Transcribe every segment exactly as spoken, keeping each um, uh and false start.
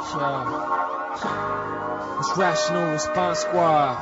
Yeah. It's Rational Response Squad.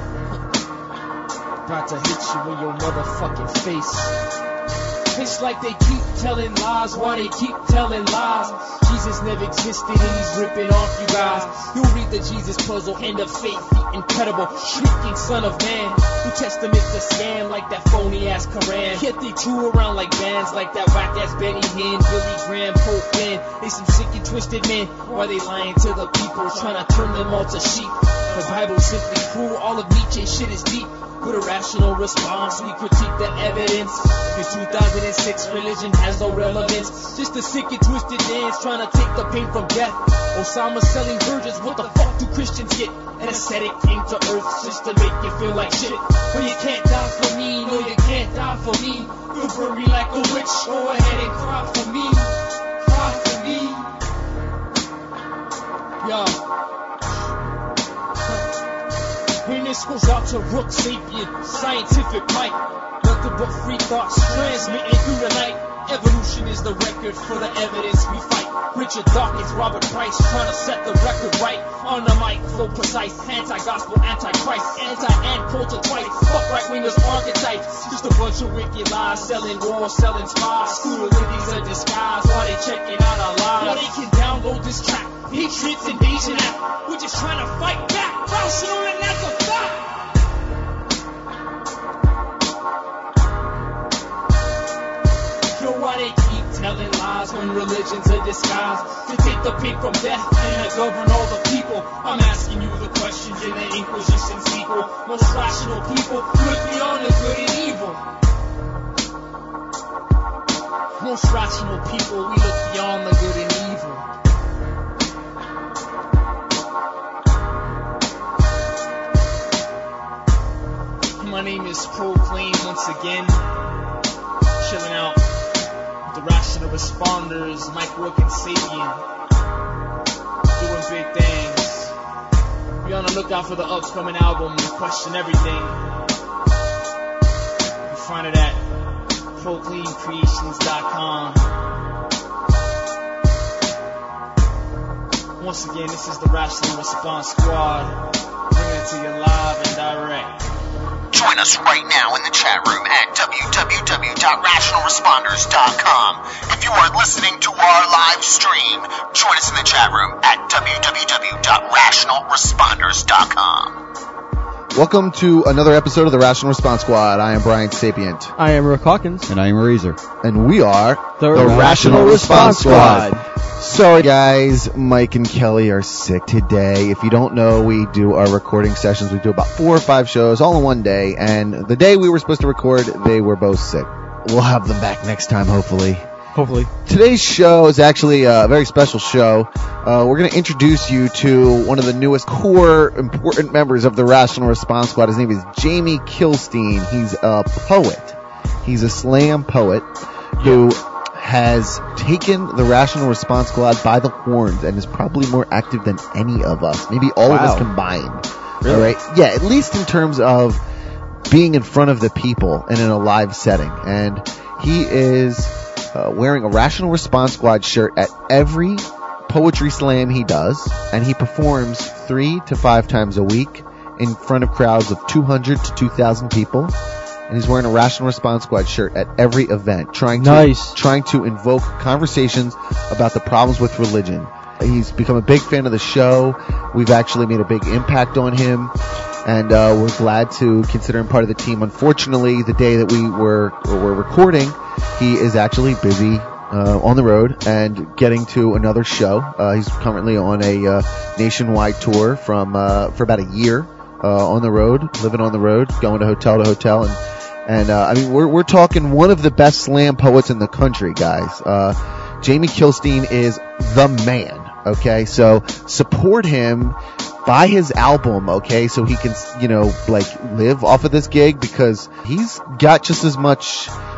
About to hit you in your motherfucking face. It's like they keep telling lies, why they keep telling lies. Jesus never existed and he's ripping off you guys. You'll read the Jesus puzzle, end of faith, the incredible, shrieking son of man. New Testament's a scam like that phony ass Quran. Yet they tour around like bands like that whack ass Benny Hinn, Billy Graham, Pope Ben. They some sick and twisted men. Why they lying to the people, trying to turn them all to sheep? The Bible's simply cruel, all of Nietzsche's shit is deep. With a rational response, we critique the evidence. In two thousand six, religion has no relevance. Just a sick and twisted dance trying to take the pain from death. Osama selling virgins, what the fuck do Christians get? An ascetic came to earth just to make you feel like shit. But you can't die for me, no you can't die for me. You'll burn me like a witch, go ahead and cry for me. Cry for me. Yo. And this goes out to Rook Sapien, scientific mic. Nothing but free thoughts transmitting through the night. Evolution is the record for the evidence we fight. Richard Dawkins, Robert Price, trying to set the record right. On the mic, flow precise, anti-gospel, anti-Christ, anti-and culture twice. Fuck right-wingers archetypes. Just a bunch of wicked lies, selling war, selling spies. Scooter ladies are disguised while they checking out our lives. Now they can download this track. Patriots Invasion app. We're just trying to fight back. Rational and that's a fact. Yo, why they keep telling lies when religion's a disguise? To take the pain from death and to govern all the people. I'm asking you the questions in the Inquisition sequel. Most rational people look beyond the good and evil. Most rational people, we look beyond the good and evil. My name is Proclaim once again, chilling out with the Rational Responders, Mike Rook and Sapien, doing big things. Be on the lookout for the upcoming album, Question Everything. You find it at proclaim creations dot com. Once again, this is the Rational Response Squad, bringing it to you live and direct. Join us right now in the chat room at w w w dot rational responders dot com. If you are listening to our live stream, join us in the chat room at w w w dot rational responders dot com. Welcome to another episode of the Rational Response Squad. I am Brian Sapient. I am Rick Hawkins. And I am Razor. And we are the, the Rational, Rational Response, Response Squad. Squad. Sorry guys, Mike and Kelly are sick today. If you don't know, we do our recording sessions. We do about four or five shows all in one day. And the day we were supposed to record, they were both sick. We'll have them back next time, hopefully. Hopefully. Today's show is actually a very special show. Uh, we're going to introduce you to one of the newest core important members of the Rational Response Squad. His name is Jamie Kilstein. He's a poet. He's a slam poet who has taken the Rational Response Squad by the horns and is probably more active than any of us. Maybe all wow. of us combined. Really? All right? Yeah, at least in terms of being in front of the people and in a live setting. And he is uh, wearing a Rational Response Squad shirt at every poetry slam he does, and he performs three to five times a week in front of crowds of two hundred to two thousand people. And he's wearing a Rational Response Squad shirt at every event, trying to nice. trying to invoke conversations about the problems with religion. He's become a big fan of the show. We've actually made a big impact on him, and uh, we're glad to consider him part of the team. Unfortunately, the day that we were were recording, he is actually busy uh, on the road and getting to another show. Uh, he's currently on a uh, nationwide tour from uh, for about a year uh, on the road, living on the road, going to hotel to hotel, and and uh, I mean we're we're talking one of the best slam poets in the country, guys. Uh, Jamie Kilstein is the man. Okay, so support him. Buy his album, okay, so he can, you know, like live off of this gig, because he's got just as much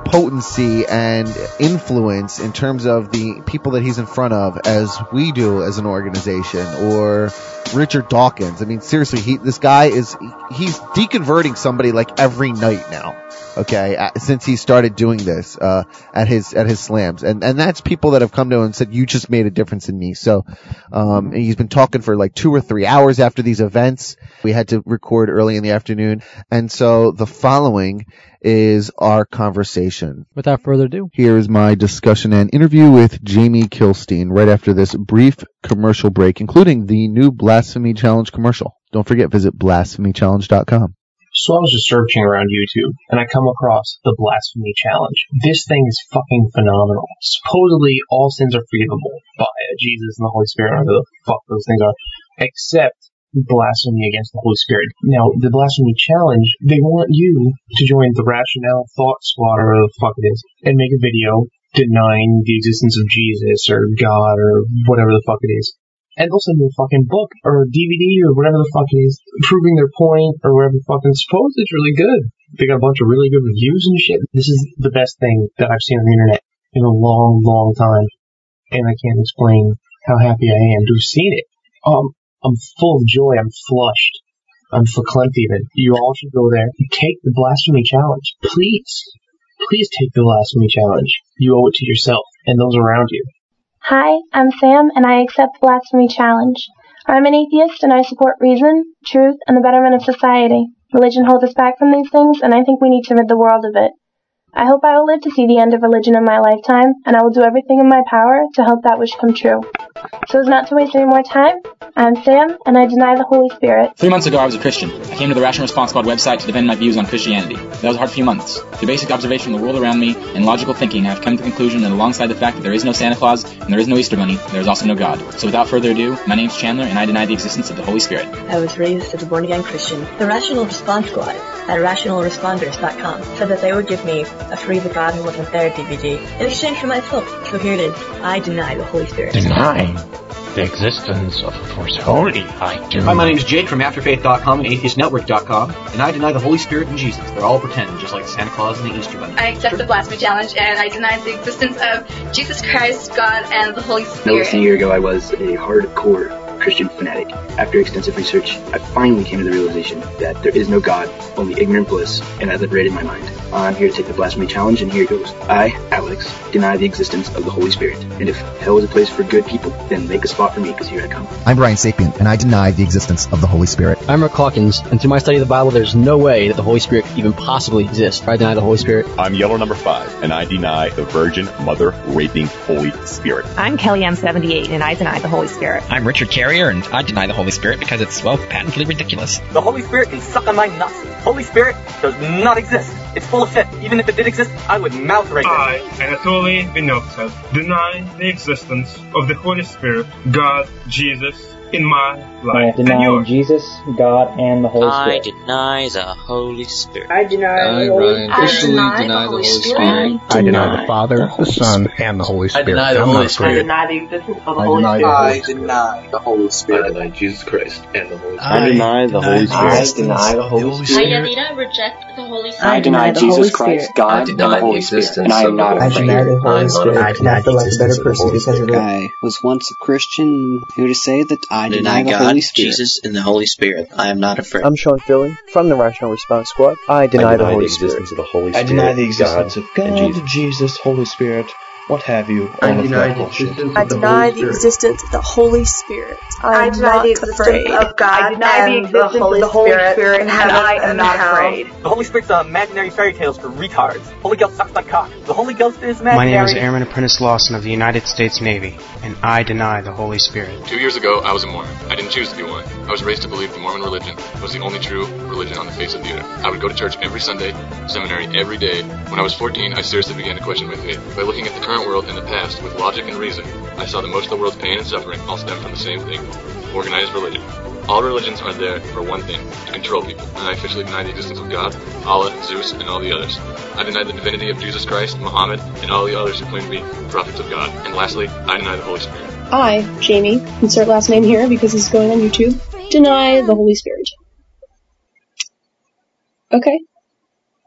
potency and influence in terms of the people that he's in front of as we do as an organization, or Richard Dawkins. I mean, seriously, he, this guy is, he's deconverting somebody like every night now. Okay, uh, since he started doing this, uh, at his, at his slams. And, and that's people that have come to him and said, you just made a difference in me. So, um, he's been talking for like two or three hours after these events. We had to record early in the afternoon. And so the following is our conversation. Without further ado, here is my discussion and interview with Jamie Kilstein right after this brief commercial break, including the new Blasphemy Challenge commercial. Don't forget, visit blasphemy challenge dot com. So I was just searching around YouTube, and I come across the Blasphemy Challenge. This thing is fucking phenomenal. Supposedly, all sins are forgivable by Jesus and the Holy Spirit, whatever the fuck those things are, except blasphemy against the Holy Spirit. Now, the Blasphemy Challenge, they want you to join the Rationale Thought Squad, or whatever the fuck it is, and make a video denying the existence of Jesus, or God, or whatever the fuck it is. And also do a fucking book, or a D V D, or whatever the fuck it is, proving their point, or whatever the fuck. And suppose it's really good. They got a bunch of really good reviews and shit. This is the best thing that I've seen on the internet in a long, long time. And I can't explain how happy I am to have seen it. Um, I'm full of joy. I'm flushed. I'm verklempt even. You all should go there and take the Blasphemy Challenge. Please. Please take the Blasphemy Challenge. You owe it to yourself and those around you. Hi, I'm Sam, and I accept the Blasphemy Challenge. I'm an atheist, and I support reason, truth, and the betterment of society. Religion holds us back from these things, and I think we need to rid the world of it. I hope I will live to see the end of religion in my lifetime, and I will do everything in my power to help that wish come true. So as not to waste any more time, I'm Sam, and I deny the Holy Spirit. Three months ago, I was a Christian. I came to the Rational Response Squad website to defend my views on Christianity. That was a hard few months. Through basic observation of the world around me and logical thinking, I have come to the conclusion that alongside the fact that there is no Santa Claus and there is no Easter Bunny, there is also no God. So without further ado, my name is Chandler, and I deny the existence of the Holy Spirit. I was raised as a born-again Christian. The Rational Response Squad at rational responders dot com said that they would give me a Free the God Who Wasn't There D V D in exchange for my book. So here it is. I deny the Holy Spirit. Deny the existence of a force holy, I do. Hi, my name is Jake from afterfaith dot com and atheist network dot com, and I deny the Holy Spirit and Jesus. They're all pretend, just like Santa Claus and the Easter Bunny. I accept the Blasphemy Challenge, and I deny the existence of Jesus Christ, God, and the Holy Spirit. No, less than a year ago, I was a hardcore Christian fanatic. After extensive research, I finally came to the realization that there is no God, only ignorant bliss, and I liberate in my mind. I'm here to take the Blasphemy Challenge, and here it goes. I, Alex, deny the existence of the Holy Spirit. And if hell is a place for good people, then make a spot for me, because here I come. I'm Brian Sapien, and I deny the existence of the Holy Spirit. I'm Rick Hawkins, and through my study of the Bible, there's no way that the Holy Spirit could even possibly exist. I deny the Holy Spirit. I'm Yellow Number Five, and I deny the Virgin Mother Raping Holy Spirit. I'm Kelly M seventy-eight, and I deny the Holy Spirit. I'm Richard Carrier, and I deny the Holy Spirit because it's, well, patently ridiculous. The Holy Spirit can suck on my nuts. Holy Spirit does not exist. It's full of shit. Even if it did exist, I would mouth rape it. I, Anatoly Vinoksev, deny the existence of the Holy Spirit, God, Jesus, in my life. I deny Jesus, God, and the Holy Spirit. I deny the Holy Spirit. I deny I, the Holy Ryan, officially deny, deny the Holy Spirit. Spirit. I deny the Father, the Son, and the Holy Spirit. I deny the Holy Spirit. I deny the existence of the Holy Spirit. I deny the Holy Spirit. I deny Jesus Christ and the Holy Spirit. I deny the Holy Spirit. I deny the Holy Spirit. I, Yanita, reject the Holy Spirit. I deny Jesus Christ, God, and the Holy Spirit. And I am not afraid. I deny the Holy Spirit. I feel like a better person because of it. I was once a Christian, here to say that I deny the Holy Spirit. Jesus and the Holy Spirit. I am not afraid. I'm Sean Philly from the Rational Response Squad. I deny, I deny the Holy the existence Spirit. Of the Holy I Spirit. deny the existence God, of God, Jesus. Jesus, Holy Spirit, what have you. I deny the existence I deny the existence of the Holy Spirit. I am deny not the existence afraid. of God. I deny the existence the Holy of the Holy Spirit, Spirit, and I am not afraid. The Holy Spirit's uh, imaginary fairy tales for retards. Holy Ghost sucks my cock. The Holy Ghost is imaginary. My name is Airman Apprentice Lawson of the United States Navy, and I deny the Holy Spirit. Two years ago, I was a Mormon. I didn't choose to be one. I was raised to believe the Mormon religion was the only true religion on the face of the earth. I would go to church every Sunday, seminary every day. When I was fourteen, I seriously began to question my faith. By looking at the current world and the past with logic and reason, I saw that most of the world's pain and suffering all stem from the same thing: organized religion. All religions are there for one thing: to control people. And I officially deny the existence of God, Allah, Zeus, and all the others. I deny the divinity of Jesus Christ, Muhammad, and all the others who claim to be prophets of God. And lastly, I deny the Holy Spirit. I, Jamie, insert last name here because this is going on YouTube, deny the Holy Spirit. Okay.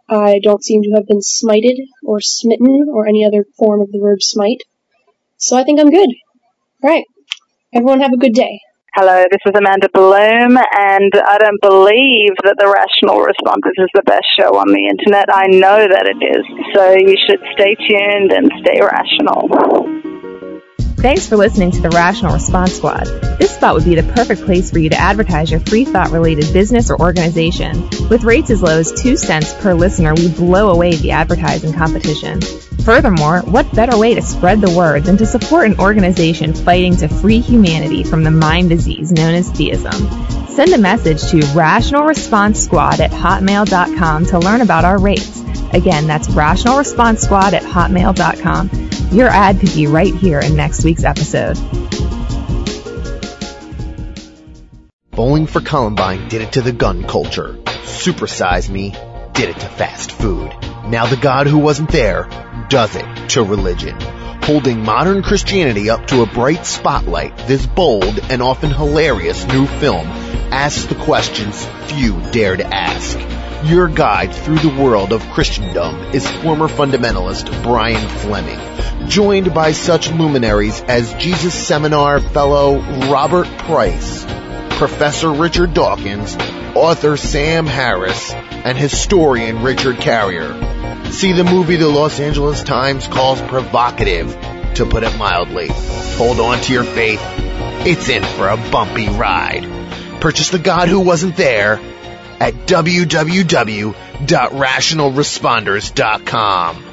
I don't seem to have been smited or smitten or any other form of the verb smite. So I think I'm good. Alright. Everyone have a good day. Hello, this is Amanda Bloom, and I don't believe that the Rational Responders is the best show on the internet. I know that it is. So you should stay tuned and stay rational. Thanks for listening to the Rational Response Squad. This spot would be the perfect place for you to advertise your free thought-related business or organization. With rates as low as two cents per listener, we blow away the advertising competition. Furthermore, what better way to spread the word than to support an organization fighting to free humanity from the mind disease known as theism? Send a message to rational response squad at hotmail dot com to learn about our rates. Again, that's rational response squad at hotmail dot com. Your ad could be right here in next week's episode. Bowling for Columbine did it to the gun culture. Super Size Me did it to fast food. Now the God who wasn't there does it to religion. Holding modern Christianity up to a bright spotlight, this bold and often hilarious new film asks the questions few dare to ask. Your guide through the world of Christendom is former fundamentalist Brian Fleming, joined by such luminaries as Jesus Seminar fellow Robert Price, Professor Richard Dawkins, author Sam Harris, and historian Richard Carrier. See the movie the Los Angeles Times calls provocative, to put it mildly. Hold on to your faith. It's in for a bumpy ride. Purchase The God Who Wasn't There at w w w dot rational responders dot com.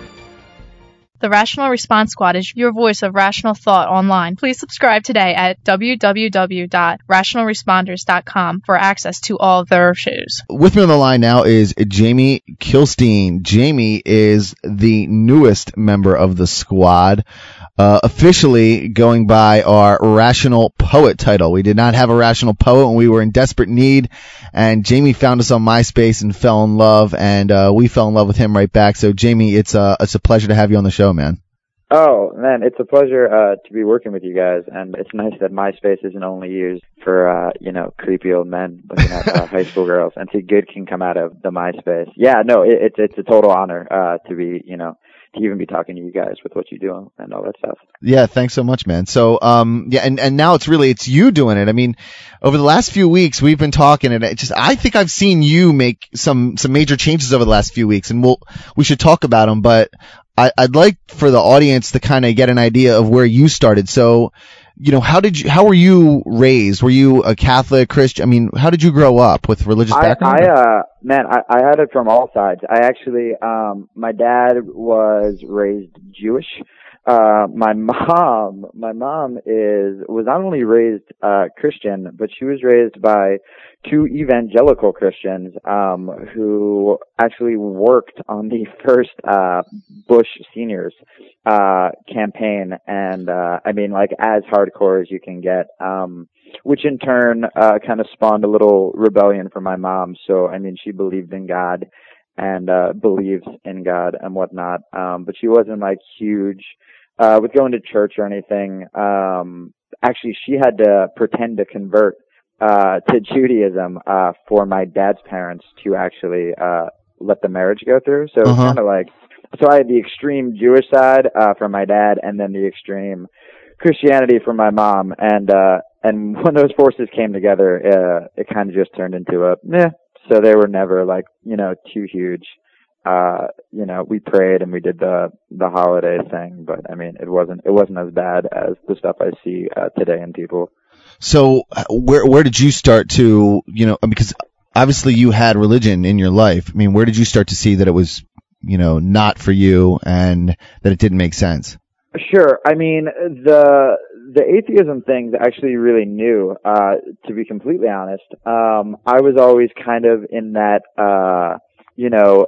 The Rational Response Squad is your voice of rational thought online. Please subscribe today at w w w dot rational responders dot com for access to all their shows. With me on the line now is Jamie Kilstein. Jamie is the newest member of the squad, uh, officially going by our Rational Poet title. We did not have a Rational Poet when we were in desperate need, and Jamie found us on MySpace and fell in love, and uh, we fell in love with him right back. So, Jamie, it's a, it's a pleasure to have you on the show, man. Oh, man, it's a pleasure uh, to be working with you guys, and it's nice that MySpace isn't only used for, uh, you know, creepy old men looking at uh, high school girls, and see good can come out of the MySpace. Yeah, no, it, it's it's a total honor uh, to be, you know, to even be talking to you guys with what you do and all that stuff. Yeah, thanks so much, man. So, um, yeah, and, and now it's really, it's you doing it. I mean, over the last few weeks, we've been talking, and it just, I think I've seen you make some, some major changes over the last few weeks, and we'll, we should talk about them, but I, I'd like for the audience to kind of get an idea of where you started. So, you know, how did you, how were you raised? Were you a Catholic, Christian? I mean, how did you grow up with religious background? I, I uh, man, I, I had it from all sides. I actually, um, my dad was raised Jewish. Uh, my mom, my mom is, was not only raised, uh, Christian, but she was raised by two evangelical Christians, um, who actually worked on the first, uh, Bush seniors, uh, campaign. And, uh, I mean, like, as hardcore as you can get, um, which in turn, uh, kind of spawned a little rebellion from my mom. So, I mean, she believed in God and, uh, believes in God and whatnot. Um, but she wasn't like huge, uh, with going to church or anything. Um, actually, she had to pretend to convert uh, to Judaism, uh, for my dad's parents to actually, uh, let the marriage go through. So uh-huh. It's kind of like, so I had the extreme Jewish side, uh, from my dad, and then the extreme Christianity from my mom. And, uh, and when those forces came together, uh, it kind of just turned into a, meh. So they were never like, you know, too huge. Uh, you know, we prayed and we did the, the holiday thing, but I mean, it wasn't, it wasn't as bad as the stuff I see, uh, today in people. So where where did you start to, you know, because obviously you had religion in your life. I mean, where did you start to see that it was, you know, not for you and that it didn't make sense? Sure. I mean, the the atheism thing's actually really new, uh, to be completely honest. Um, I was always kind of in that, uh, you know,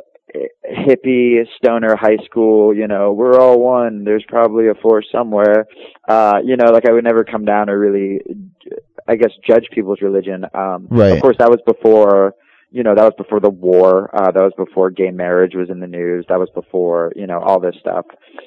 hippie stoner high school, you know, we're all one, there's probably a force somewhere, uh, you know, like I would never come down or really, I guess, judge people's religion. Um, right. Of course, that was before, you know, that was before the war, uh, that was before gay marriage was in the news, that was before, you know, all this stuff.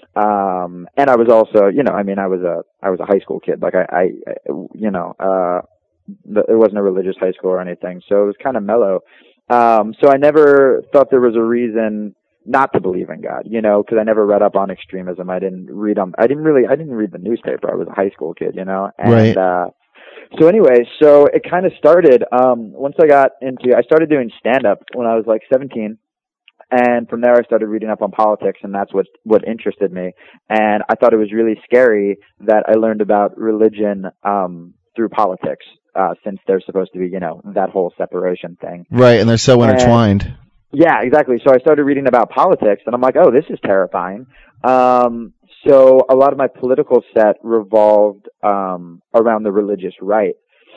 Um, and I was also, you know, I mean, I was a, I was a high school kid, like I, I, you know, uh, it wasn't a religious high school or anything, so it was kind of mellow. Um, so I never thought there was a reason not to believe in God, you know, because I never read up on extremism. I didn't read um, I didn't really, I didn't read the newspaper. I was a high school kid, you know, and, right. uh, so anyway, so it kind of started, um, once I got into, I started doing stand-up when I was like seventeen. And from there, I started reading up on politics, and that's what what interested me. And I thought it was really scary that I learned about religion um, through politics, uh, since they're supposed to be, you know, that whole separation thing. Right, and they're so intertwined. And, yeah, exactly. So I started reading about politics, and I'm like, oh, this is terrifying. Um, so a lot of my political set revolved um, around the religious right.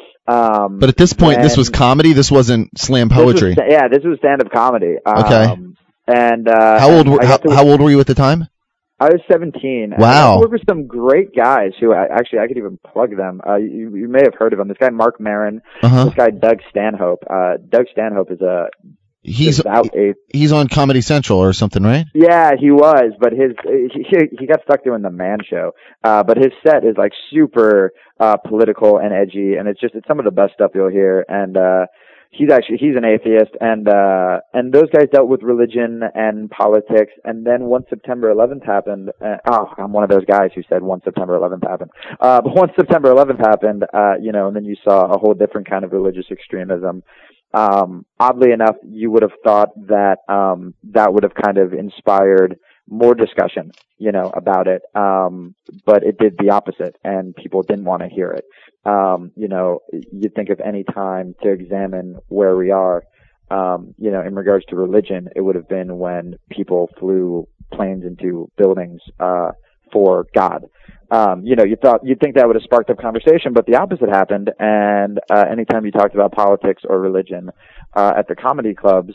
Um, but at this point, this was comedy. This wasn't slam poetry. This was, yeah, this was stand-up comedy. Um, okay. And uh, how old were how, to, how old were you at the time? I was seventeen. Wow. I worked with some great guys who I, actually I could even plug them. Uh, you, you may have heard of them. This guy Mark Maron. Uh-huh. This guy Doug Stanhope. Uh, Doug Stanhope is a he's out a, he's on Comedy Central or something, right? Yeah, he was, but his he, he got stuck doing the Man Show. Uh, but his set is like super uh, political and edgy, and it's just it's some of the best stuff you'll hear. And uh, he's actually he's an atheist, and uh, and those guys dealt with religion and politics. And then once September eleventh happened, uh, oh, I'm one of those guys who said once September eleventh happened. Uh, but once September eleventh happened, uh, you know, and then you saw a whole different kind of religious extremism. Um, oddly enough, you would have thought that um, that would have kind of inspired more discussion, you know, about it. Um, but it did the opposite, and people didn't want to hear it. Um, you know, you think of any time to examine where we are, um, you know, in regards to religion, it would have been when people flew planes into buildings, uh, for God. Um, you know, you thought, you'd think that would have sparked up conversation, but the opposite happened. And, uh, anytime you talked about politics or religion, uh, at the comedy clubs,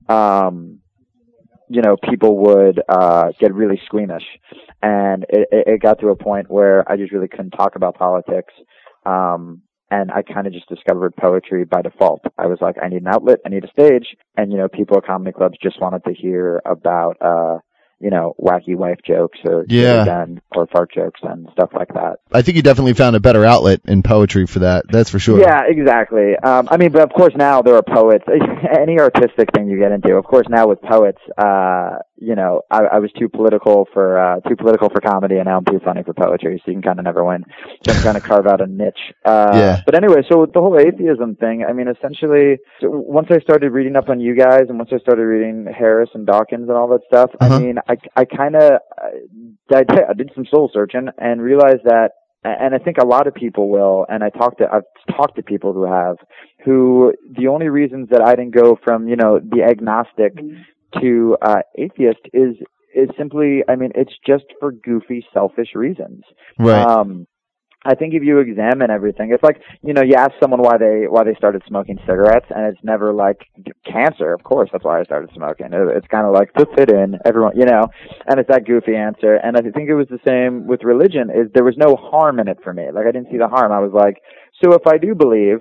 um, you know, people would, uh, get really squeamish. And it, it got to a point where I just really couldn't talk about politics. Um, and I kind of just discovered poetry by default. I was like, I need an outlet, I need a stage. And, you know, people at comedy clubs just wanted to hear about, uh, you know, wacky wife jokes or yeah. done or fart jokes and stuff like that. I think you definitely found a better outlet in poetry for that. That's for sure. Yeah, exactly. Um, I mean, but of course now there are poets. Any artistic thing you get into, of course now with poets, uh, you know, I, I was too political for uh, too political for comedy, and now I'm too funny for poetry. So you can kind of never win. So I'm trying to carve out a niche. Uh, yeah. But anyway, so with the whole atheism thing, I mean, essentially, so once I started reading up on you guys, and once I started reading Harris and Dawkins and all that stuff, uh-huh. I mean, I I kind of I, I did some soul searching and realized that, and I think a lot of people will, and I talked to I've talked to people who have, who the only reasons that I didn't go from, you know, the agnostic to uh, atheist is is simply, I mean, it's just for goofy, selfish reasons. Right. Um, I think if you examine everything, it's like, you know, you ask someone why they why they started smoking cigarettes, and it's never like cancer. Of course, that's why I started smoking. It, it's kind of like to fit in, everyone, you know, and it's that goofy answer. And I think it was the same with religion. Is there was no harm in it for me. Like I didn't see the harm. I was like, so if I do believe,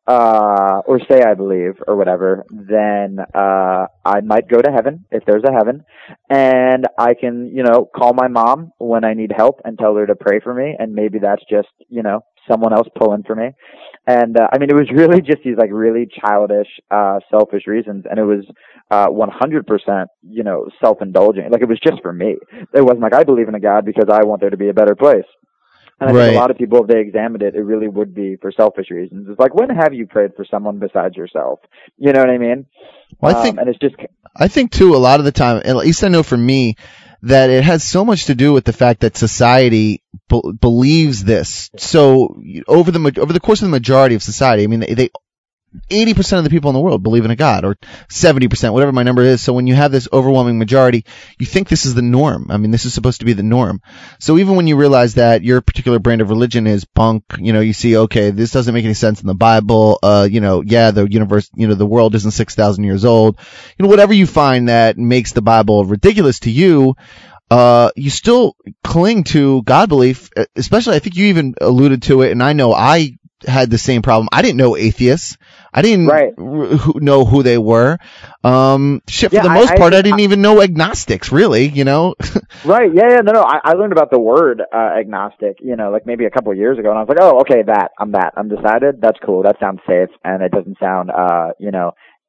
uh, or say I believe, or whatever, then uh, I might go to heaven if there's a heaven, and I can, you know, call my mom when I need help and tell her to pray for me, and maybe that's just, you know, someone else pulling for me. And uh, I mean, it was really just these like really childish, uh, selfish reasons, and it was uh, one hundred percent, you know, self-indulgent. Like it was just for me. It wasn't like I believe in a God because I want there to be a better place. And I right. think a lot of people, if they examined it, it really would be for selfish reasons. It's like, when have you prayed for someone besides yourself? You know what I mean? Well, I think, um, and it's just, I think too, a lot of the time, at least I know for me, that it has so much to do with the fact that society be- believes this. So over the over the course of the majority of society, I mean, they, they eighty percent of the people in the world believe in a God, or seventy percent, whatever my number is. So when you have this overwhelming majority, you think this is the norm. I mean, this is supposed to be the norm. So even when you realize that your particular brand of religion is bunk, you know, you see, okay, this doesn't make any sense in the Bible. Uh, you know, yeah, the universe, you know, the world isn't six thousand years old. You know, whatever you find that makes the Bible ridiculous to you, uh, you still cling to God belief, especially, I think you even alluded to it, and I know I had the same problem. I didn't know atheists. I didn't right. r- know who they were. Um, shit, for yeah, the most I, part, I, I didn't I, even know agnostics, really, you know? Right, yeah, yeah, no, no, I, I learned about the word uh, agnostic, you know, like maybe a couple of years ago, and I was like, oh, okay, that, I'm that, I'm decided, that's cool, that sounds safe, and it doesn't sound, uh, you know,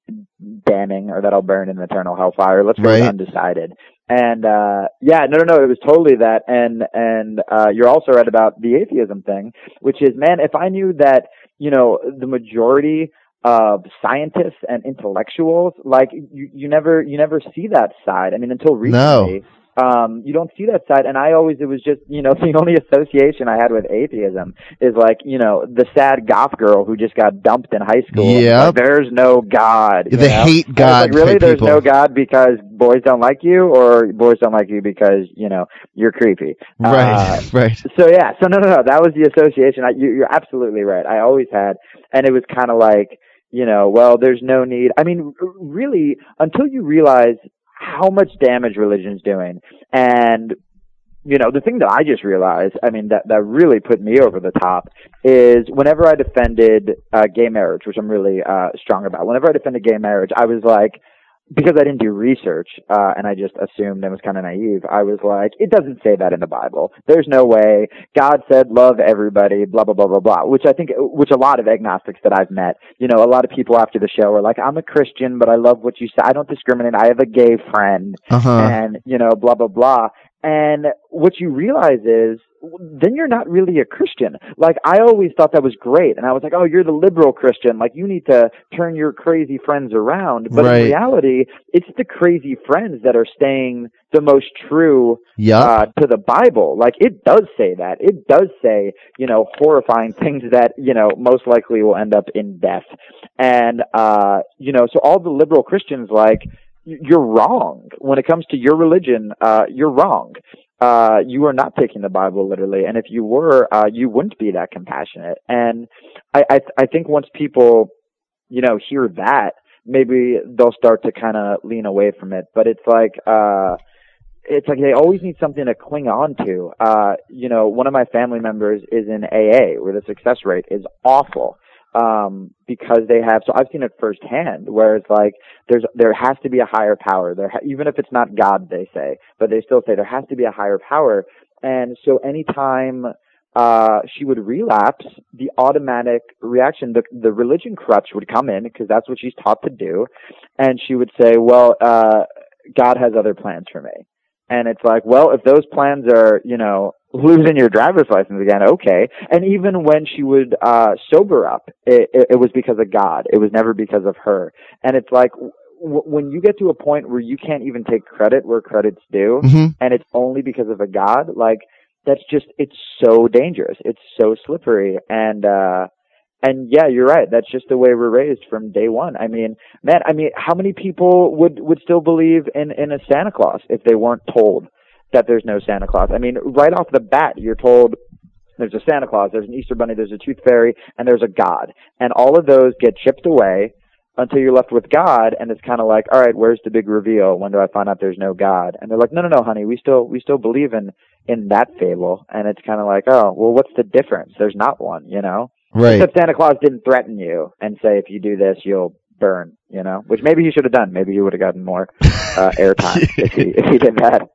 damning or that I'll burn in eternal hellfire. Let's go Right. with undecided. And uh yeah, no, no, no, it was totally that. And and uh you're also right about the atheism thing, which is, man, if I knew that, you know, the majority of scientists and intellectuals, like you, you never you never see that side. I mean, until recently. No. Um, you don't see that side, and I always, it was just, you know, the only association I had with atheism is like, you know, the sad goth girl who just got dumped in high school. Yep. Like, there's no God. you The know? hate And it's God like, really, type there's people. no God because boys don't like you, or boys don't like you because, you know, you're creepy. Right, Uh, right. So yeah, so no, no, no, that was the association. I, you, you're absolutely right. I always had, and it was kind of like, you know, well, there's no need. I mean, r- really, until you realize how much damage religion's doing. And, you know, the thing that I just realized, I mean, that, that really put me over the top is whenever I defended uh, gay marriage, which I'm really uh, strong about, whenever I defended gay marriage, I was like, because I didn't do research, uh, and I just assumed and was kind of naive, I was like, it doesn't say that in the Bible. There's no way. God said love everybody, blah, blah, blah, blah, blah, which I think, which a lot of agnostics that I've met, you know, a lot of people after the show are like, I'm a Christian, but I love what you say. I don't discriminate. I have a gay friend, Uh-huh. and, you know, blah, blah, blah. And what you realize is, then you're not really a Christian. Like, I always thought that was great. And I was like, oh, you're the liberal Christian. Like, you need to turn your crazy friends around. But Right. in reality, it's the crazy friends that are staying the most true Yep. uh, to the Bible. Like, it does say that. It does say, you know, horrifying things that, you know, most likely will end up in death. And, uh, you know, so all the liberal Christians, like, you're wrong. When it comes to your religion, uh, you're wrong. Uh, you are not taking the Bible literally. And if you were, uh, you wouldn't be that compassionate. And I, I, I think once people, you know, hear that, maybe they'll start to kind of lean away from it. But it's like, uh, it's like they always need something to cling on to. Uh, you know, one of my family members is in A A where the success rate is awful. Um, because they have, so I've seen it firsthand where it's like, there's, there has to be a higher power there, ha- even if it's not God, they say, but they still say there has to be a higher power. And so anytime, uh, she would relapse, the automatic reaction, the, the religion crutch would come in because that's what she's taught to do. And she would say, well, uh, God has other plans for me. And it's like, well, if those plans are, you know, losing your driver's license again, okay. And even when she would uh sober up, it, it, it was because of God. It was never because of her. And it's like, w- when you get to a point where you can't even take credit where credit's due, Mm-hmm. and it's only because of a God, like, that's just, it's so dangerous. It's so slippery. And, uh, and yeah, you're right. That's just the way we're raised from day one. I mean, man, I mean, how many people would, would still believe in, in a Santa Claus if they weren't told that there's no Santa Claus? I mean, right off the bat, you're told there's a Santa Claus, there's an Easter Bunny, there's a Tooth Fairy, and there's a God. And all of those get chipped away until you're left with God, and it's kind of like, all right, where's the big reveal? When do I find out there's no God? And they're like, no, no, no, honey, we still, we still believe in, in that fable. And it's kind of like, oh, well, what's the difference? There's not one, you know? Right. Except Santa Claus didn't threaten you and say, if you do this, you'll burn, you know? Which maybe he should have done. Maybe he would have gotten more uh, airtime if he if he did that.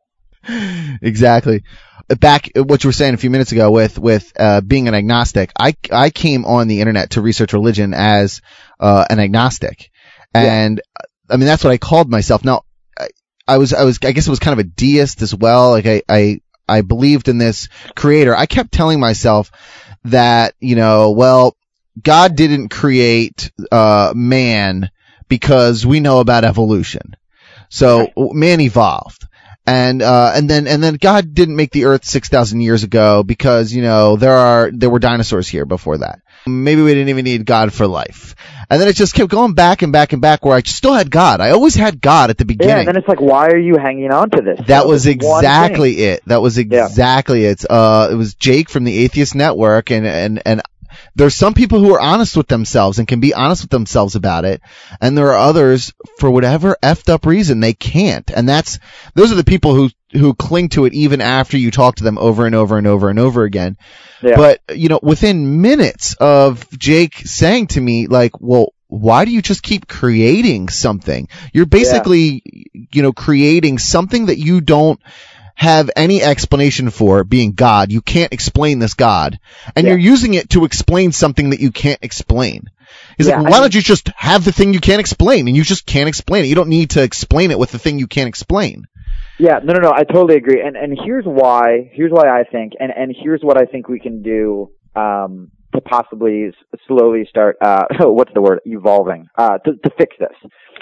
Exactly. Back what you were saying a few minutes ago with with uh, being an agnostic, I I came on the internet to research religion as uh, an agnostic, and yeah. I mean that's what I called myself. Now I, I was I was I guess it was kind of a deist as well. Like I I I believed in this creator. I kept telling myself that, you know, well, God didn't create uh man because we know about evolution. So man evolved. And, uh, and then, and then God didn't make the earth six thousand years ago because, you know, there are, there were dinosaurs here before that. Maybe we didn't even need God for life. And then it just kept going back and back and back where I still had God. I always had God at the beginning. Yeah, and then it's like, why are you hanging on to this? That, that was exactly it. That was exactly yeah. it. Uh, it was Jake from the Atheist Network, and, and, and there's some people who are honest with themselves and can be honest with themselves about it, and there are others, for whatever effed up reason, they can't. And that's, those are the people who, who cling to it even after you talk to them over and over and over and over again. Yeah. But, you know, within minutes of Jake saying to me, like, well, why do you just keep creating something? You're basically, yeah. you know, creating something that you don't have any explanation for being God. You can't explain this God. And yeah. you're using it to explain something that you can't explain. He's yeah, like, why I mean, don't you just have the thing you can't explain? And you just can't explain it. You don't need to explain it with the thing you can't explain. Yeah, no, no, no, I totally agree. And and here's why, here's why I think, and, and here's what I think we can do um, to possibly s- slowly start, uh, what's the word, evolving, uh, to, to fix this.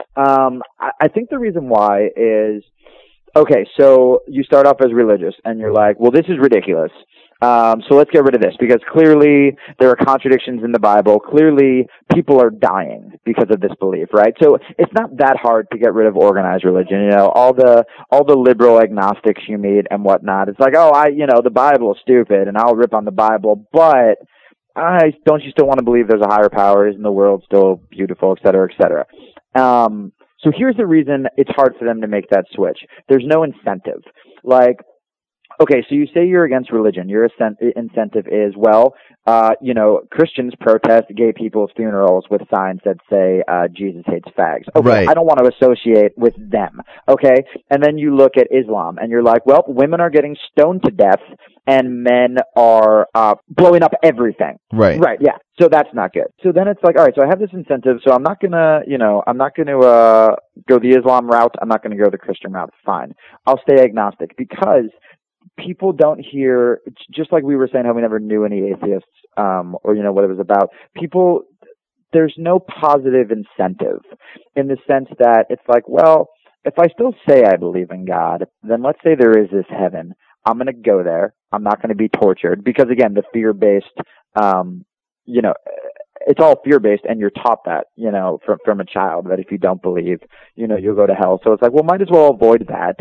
Um, I, I think the reason why is, okay, so you start off as religious, and you're like, well, this is ridiculous. Um, so let's get rid of this, because clearly there are contradictions in the Bible. Clearly people are dying because of this belief, right? So it's not that hard to get rid of organized religion. You know, all the, all the liberal agnostics you meet and whatnot. It's like, oh, I, you know, the Bible is stupid and I'll rip on the Bible, but I, don't you still want to believe there's a higher power? Isn't the world still beautiful, et cetera, et cetera? Um, so here's the reason it's hard for them to make that switch. There's no incentive. Like, okay, so you say you're against religion. Your incentive is, well, uh, you know, Christians protest gay people's funerals with signs that say, uh, Jesus hates fags. Okay, right. I don't want to associate with them, okay? And then you look at Islam, and you're like, well, women are getting stoned to death, and men are uh, blowing up everything. Right. Right, yeah. So that's not good. So then it's like, all right, so I have this incentive, so I'm not going to, you know, I'm not going to uh, go the Islam route. I'm not going to go the Christian route. Fine. I'll stay agnostic, because people don't hear, just like we were saying how we never knew any atheists, um, or, you know, what it was about. People, there's no positive incentive in the sense that it's like, well, if I still say I believe in God, then let's say there is this heaven. I'm going to go there. I'm not going to be tortured, because again, the fear-based, um, you know, it's all fear-based, and you're taught that, you know, from, from a child, that if you don't believe, you know, you'll go to hell. So it's like, well, might as well avoid that.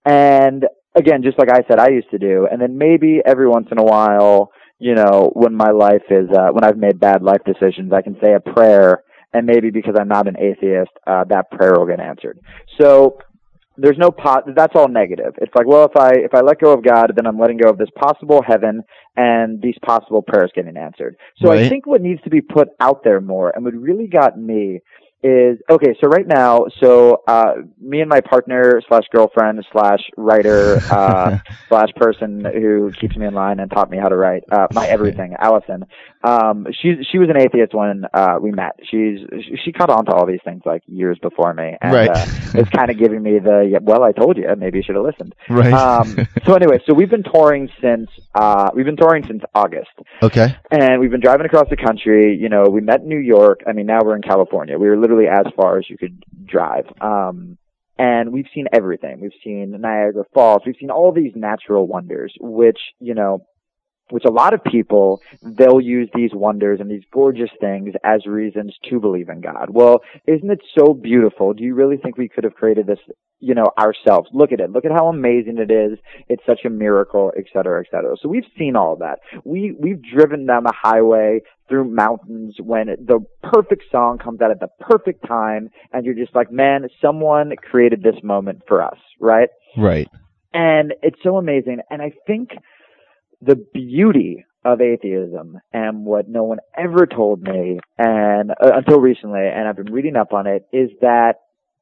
And again, just like I said, I used to do. And then maybe every once in a while, you know, when my life is, uh, when I've made bad life decisions, I can say a prayer, and maybe because I'm not an atheist, uh, that prayer will get answered. So there's no pot, that's all negative. It's like, well, if I, if I let go of God, then I'm letting go of this possible heaven and these possible prayers getting answered. So right. I think what needs to be put out there more, and what really got me, is, okay, so right now, so, uh, me and my partner slash girlfriend slash writer, uh, slash person who keeps me in line and taught me how to write, uh, my everything, Allison, um, she's, she was an atheist when, uh, we met. She's, she caught on to all these things like years before me. And, right. uh, it's kind of giving me the, well, I told you, maybe you should have listened. Right. Um, so anyway, so we've been touring since, uh, we've been touring since August. Okay. And we've been driving across the country. You know, we met in New York. I mean, now we're in California. We were literally as far as you could drive. Um, and we've seen everything. We've seen Niagara Falls. We've seen all these natural wonders, which, you know, which a lot of people, they'll use these wonders and these gorgeous things as reasons to believe in God. Well, isn't it so beautiful? Do you really think we could have created this, you know, ourselves? Look at it. Look at how amazing it is. It's such a miracle, et cetera, et cetera. So we've seen all that. We, we've driven down the highway through mountains when the perfect song comes out at the perfect time, and you're just like, man, someone created this moment for us, right? Right. And it's so amazing. And I think the beauty of atheism, and what no one ever told me, and uh, until recently, and I've been reading up on it, is that,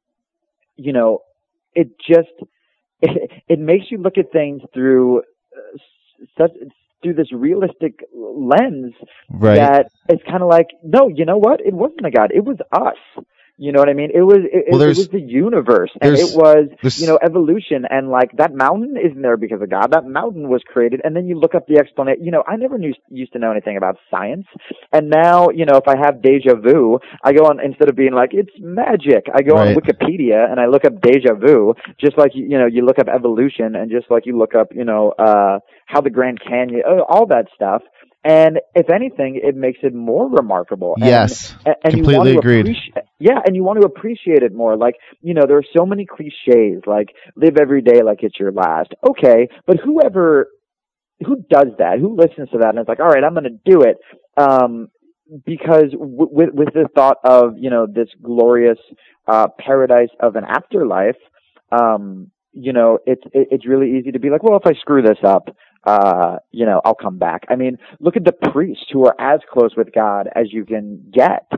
you know, it just, it, it makes you look at things through uh, such, through this realistic lens, right, that it's kind of like, no, you know what? It wasn't a God. It was us. You know what I mean? It was, it, well, it was the universe, and it was, you know, evolution, and like that mountain isn't there because of God. That mountain was created, and then you look up the explanation. You know, I never knew, used to know anything about science, and now, you know, if I have deja vu, I go on, instead of being like, it's magic, I go right. on Wikipedia and I look up deja vu, just like, you know, you look up evolution, and just like you look up, you know, uh, how the Grand Canyon, all that stuff. And if anything, it makes it more remarkable. Yes, and, and completely you want to agreed. Yeah, and you want to appreciate it more. Like, you know, there are so many cliches, like live every day like it's your last. Okay, but whoever, who does that? Who listens to that and it's like, all right, I'm going to do it. Um, because w- with with the thought of, you know, this glorious uh, paradise of an afterlife, um, you know, it's it, it's really easy to be like, well, if I screw this up, uh, you know, I'll come back. I mean, look at the priests who are as close with God as you can get.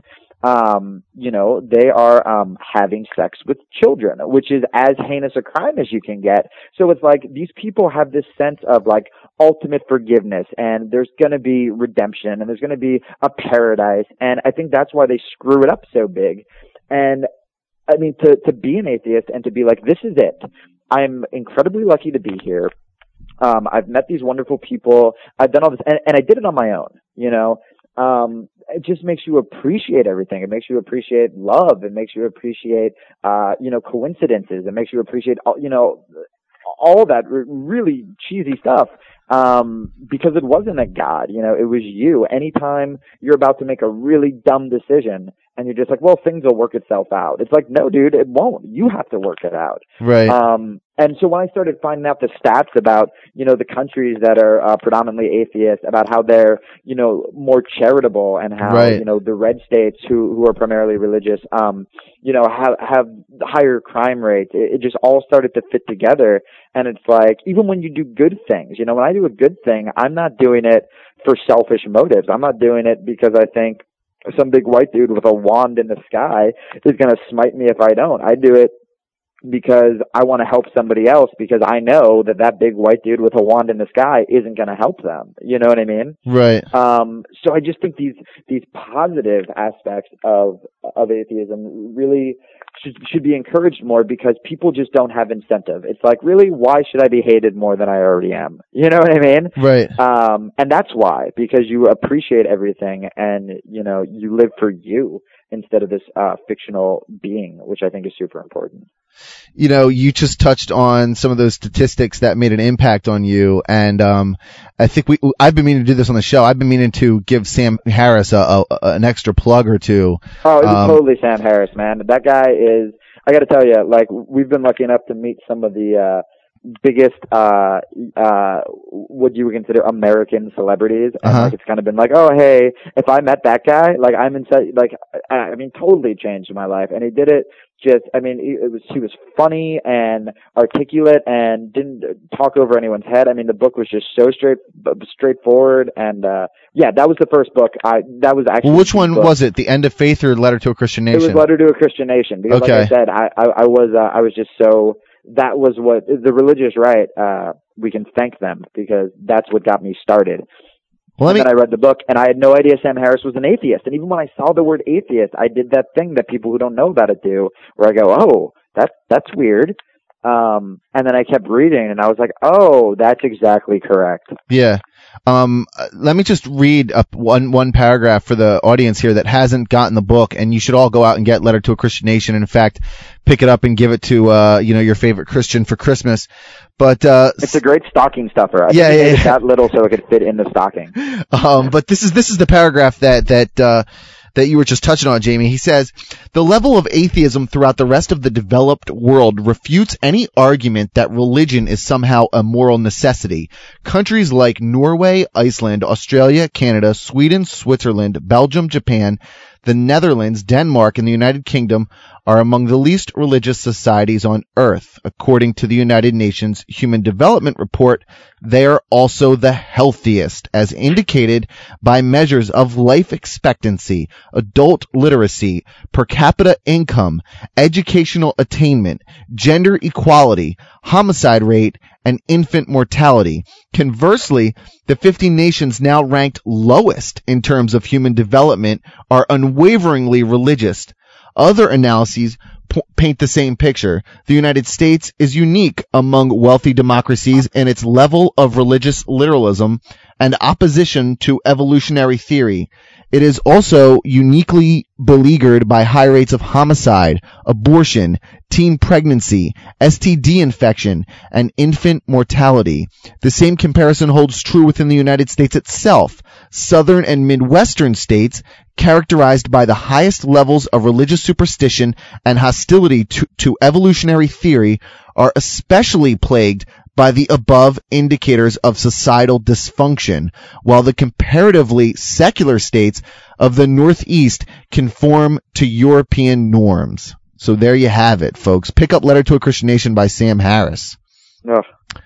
um, you know, they are um, having sex with children, which is as heinous a crime as you can get. So it's like these people have this sense of like ultimate forgiveness, and there's going to be redemption, and there's going to be a paradise, and I think that's why they screw it up so big. And I mean, to to be an atheist and to be like, this is it. I'm incredibly lucky to be here. Um, I've met these wonderful people. I've done all this, and, and I did it on my own, you know. Um, it just makes you appreciate everything. It makes you appreciate love. It makes you appreciate, uh, you know, coincidences. It makes you appreciate, all, you know, all that really cheesy stuff. Um, because it wasn't a God, you know, it was you. Anytime you're about to make a really dumb decision and you're just like, well, things will work itself out. It's like, no, dude, it won't. You have to work it out. Right. Um, and so when I started finding out the stats about, you know, the countries that are uh, predominantly atheist, about how they're, you know, more charitable, and how, right. you know, the red states who, who are primarily religious, um, you know, have, have higher crime rates, it, it just all started to fit together. And it's like, even when you do good things, you know, when I do a good thing, I'm not doing it for selfish motives. I'm not doing it because I think some big white dude with a wand in the sky is going to smite me if I don't. I do it because I want to help somebody else, because I know that that big white dude with a wand in the sky isn't going to help them. You know what I mean? Right. Um, so I just think these, these positive aspects of, of atheism really should, should be encouraged more, because people just don't have incentive. It's like, really, why should I be hated more than I already am? You know what I mean? Right. Um, and that's why, because you appreciate everything, and, you know, you live for you instead of this, uh, fictional being, which I think is super important. You know, you just touched on some of those statistics that made an impact on you, and um, I think we I've been meaning to do this on the show. I've been meaning to give Sam Harris a, a, an extra plug or two. Oh, it's um, totally Sam Harris, man. That guy is, I got to tell you, like, we've been lucky enough to meet some of the uh, biggest, uh, uh, what you would consider American celebrities. And uh-huh. like, it's kind of been like, oh, hey, if I met that guy, like, I'm in, like, I, I mean, totally changed my life. And he did it just, I mean, it was, he was funny and articulate and didn't talk over anyone's head. I mean, the book was just so straight, straightforward. And, uh, yeah, that was the first book. I, that was actually. Well, which one book. was it? The End of Faith or Letter to a Christian Nation? It was Letter to a Christian Nation. Because okay. like I said, I, I, I was, uh, I was just so, that was what the religious right, uh, we can thank them, because that's what got me started. Well, and me... then I read the book, and I had no idea Sam Harris was an atheist. And even when I saw the word atheist, I did that thing that people who don't know about it do, where I go, oh, that, that's weird. Um, and then I kept reading, and I was like, oh, that's exactly correct. Yeah. Um, let me just read up one, one paragraph for the audience here that hasn't gotten the book, and you should all go out and get Letter to a Christian Nation. And in fact, pick it up and give it to, uh, you know, your favorite Christian for Christmas. But, uh, it's a great stocking stuffer. I yeah, think yeah, made yeah. it that little so it could fit in the stocking. Um, but this is, this is the paragraph that, that, uh, that you were just touching on, Jamie. He says, the level of atheism throughout the rest of the developed world refutes any argument that religion is somehow a moral necessity. Countries like Norway, Iceland, Australia, Canada, Sweden, Switzerland, Belgium, Japan, the Netherlands, Denmark, and the United Kingdom are among the least religious societies on Earth. According to the United Nations Human Development Report, they are also the healthiest, as indicated by measures of life expectancy, adult literacy, per capita income, educational attainment, gender equality, homicide rate, and infant mortality. Conversely, the fifty nations now ranked lowest in terms of human development are unwaveringly religious. Other analyses p- paint the same picture. The United States is unique among wealthy democracies in its level of religious literalism and opposition to evolutionary theory. It is also uniquely beleaguered by high rates of homicide, abortion, teen pregnancy, S T D infection, and infant mortality. The same comparison holds true within the United States itself. Southern and Midwestern states, characterized by the highest levels of religious superstition and hostility to, to evolutionary theory, are especially plagued by the above indicators of societal dysfunction, while the comparatively secular states of the Northeast conform to European norms. So there you have it, folks. Pick up Letter to a Christian Nation by Sam Harris. Oh,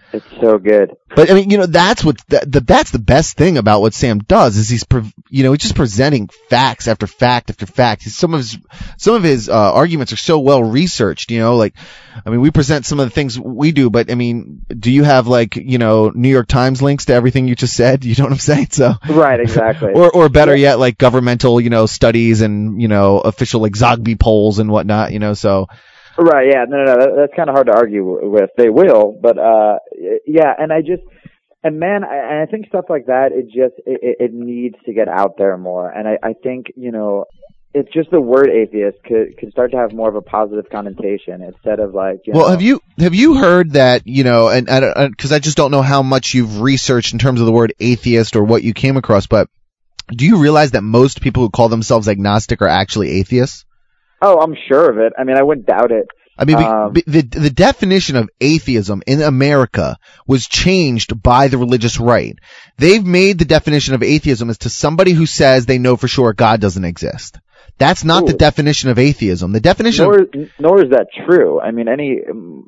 It's so good. But I mean, you know, that's what the, the, that's the best thing about what Sam does is he's, pre- you know, he's just presenting facts after fact after fact. He's, some of his some of his uh, arguments are so well researched. You know, like, I mean, we present some of the things we do, but I mean, do you have like, you know, New York Times links to everything you just said? You know what I'm saying? So right, exactly. or or better yeah. yet, like governmental, you know, studies and you know, official like Zogby polls and whatnot. You know, so. Right, yeah, no, no, no, that, that's kind of hard to argue with. They will, but, uh, yeah, and I just, and man, I, and I think stuff like that, it just, it, it needs to get out there more, and I, I think, you know, it's just the word atheist could, could start to have more of a positive connotation instead of like, you well, know, have you, have you heard that, you know, and, and, cause I just don't know how much you've researched in terms of the word atheist or what you came across, but do you realize that most people who call themselves agnostic are actually atheists? Oh, I'm sure of it. I mean, I wouldn't doubt it. I mean, um, the the definition of atheism in America was changed by the religious right. They've made the definition of atheism as to somebody who says they know for sure God doesn't exist. That's not ooh. the definition of atheism. The definition nor, of... nor is that true. I mean, any,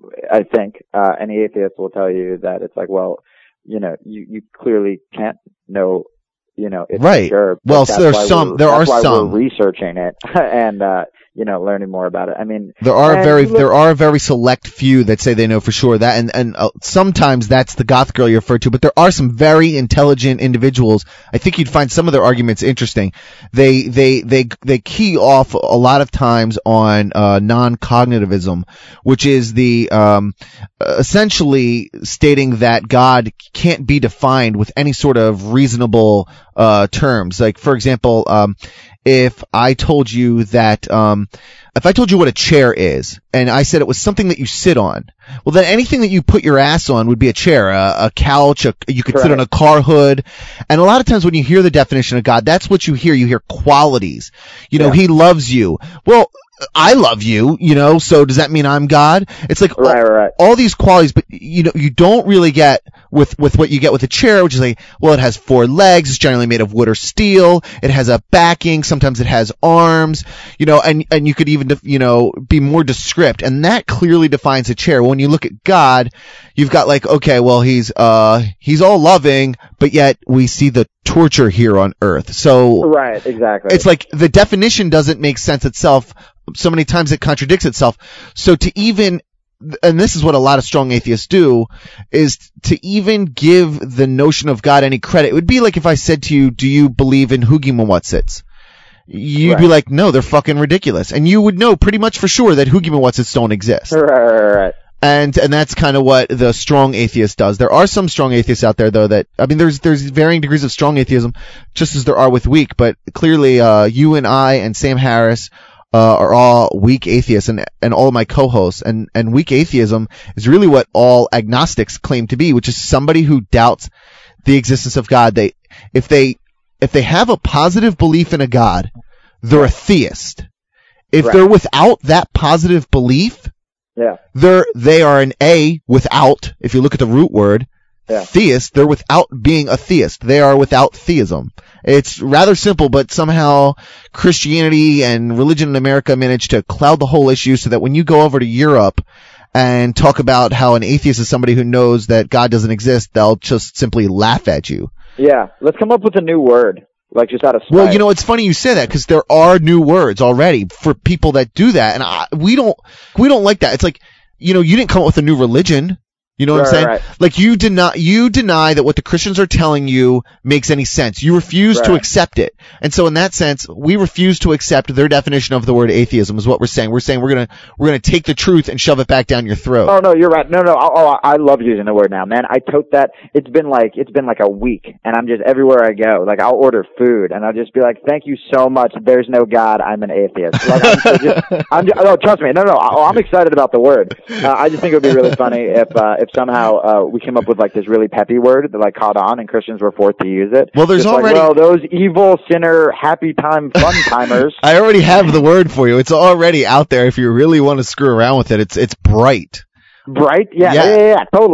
I think, uh, any atheist will tell you that it's like, well, you know, you, you clearly can't know, you know, it's right. sure. Well, so there's some, there are why some. We're researching it and, uh, you know, learning more about it. I mean, there are very, look, there are a very select few that say they know for sure that, and, and uh, sometimes that's the goth girl you referred to, but there are some very intelligent individuals. I think you'd find some of their arguments interesting. They, they, they, they key off a lot of times on, uh, non-cognitivism, which is the, um, essentially stating that God can't be defined with any sort of reasonable, uh, terms. Like, for example, um, if I told you that, um, if I told you what a chair is, and I said it was something that you sit on, well then anything that you put your ass on would be a chair, a, a couch, a, you could Correct. sit on a car hood, and a lot of times when you hear the definition of God, that's what you hear. You hear qualities. You know, yeah. He loves you. Well, I love you, you know, so does that mean I'm God? It's like right, all, right. all these qualities, but you know, you don't really get with, with what you get with a chair, which is like, well, it has four legs, it's generally made of wood or steel, it has a backing, sometimes it has arms, you know, and, and you could even, you know, be more descript, and that clearly defines a chair. When you look at God, you've got like, okay, well, he's, uh, he's all loving, but yet we see the torture here on earth. So, right, exactly. It's like the definition doesn't make sense itself. So many times it contradicts itself. So to even, and this is what a lot of strong atheists do, is to even give the notion of God any credit. It would be like if I said to you, do you believe in Hoogie-Mawutsits? You'd right. be like, no, they're fucking ridiculous. And you would know pretty much for sure that Hoogie-Mawutsits don't exist. Right, right, right. And, and that's kind of what the strong atheist does. There are some strong atheists out there though that, I mean, there's, there's varying degrees of strong atheism, just as there are with weak, but clearly, uh, you and I and Sam Harris, uh, are all weak atheists, and, and all of my co-hosts, and, and weak atheism is really what all agnostics claim to be, which is somebody who doubts the existence of God. They, if they, if they have a positive belief in a God, they're a theist. If right. they're without that positive belief, yeah. They're, they are an A without, if you look at the root word, yeah. theist, they're without being a theist. They are without theism. It's rather simple, but somehow Christianity and religion in America managed to cloud the whole issue so that when you go over to Europe and talk about how an atheist is somebody who knows that God doesn't exist, they'll just simply laugh at you. Yeah, let's come up with a new word. Like just out of spite. Well, you know, it's funny you say that because there are new words already for people that do that, and I, we don't, we don't like that. It's like, you know, you didn't come up with a new religion. You know what right, I'm saying? Right. Like you deny, you deny that what the Christians are telling you makes any sense. You refuse right. to accept it. And so in that sense, we refuse to accept their definition of the word atheism is what we're saying. We're saying we're gonna, we're gonna take the truth and shove it back down your throat. Oh no, you're right. No, no, oh, I love using the word now, man. I tote that. It's been like, it's been like a week, and I'm just everywhere I go. Like I'll order food, and I'll just be like, thank you so much. There's no God. I'm an atheist. Like I'm just, I'm just, oh, trust me. No, no, oh, I'm excited about the word. Uh, I just think it would be really funny if, uh, if somehow, uh, we came up with like this really peppy word that like caught on and Christians were forced to use it. Well, there's Just already like, well, those evil sinner happy time fun timers. I already have the word for you. It's already out there. If you really want to screw around with it, it's it's bright. Bright? Yeah, yeah, yeah, yeah, yeah totally.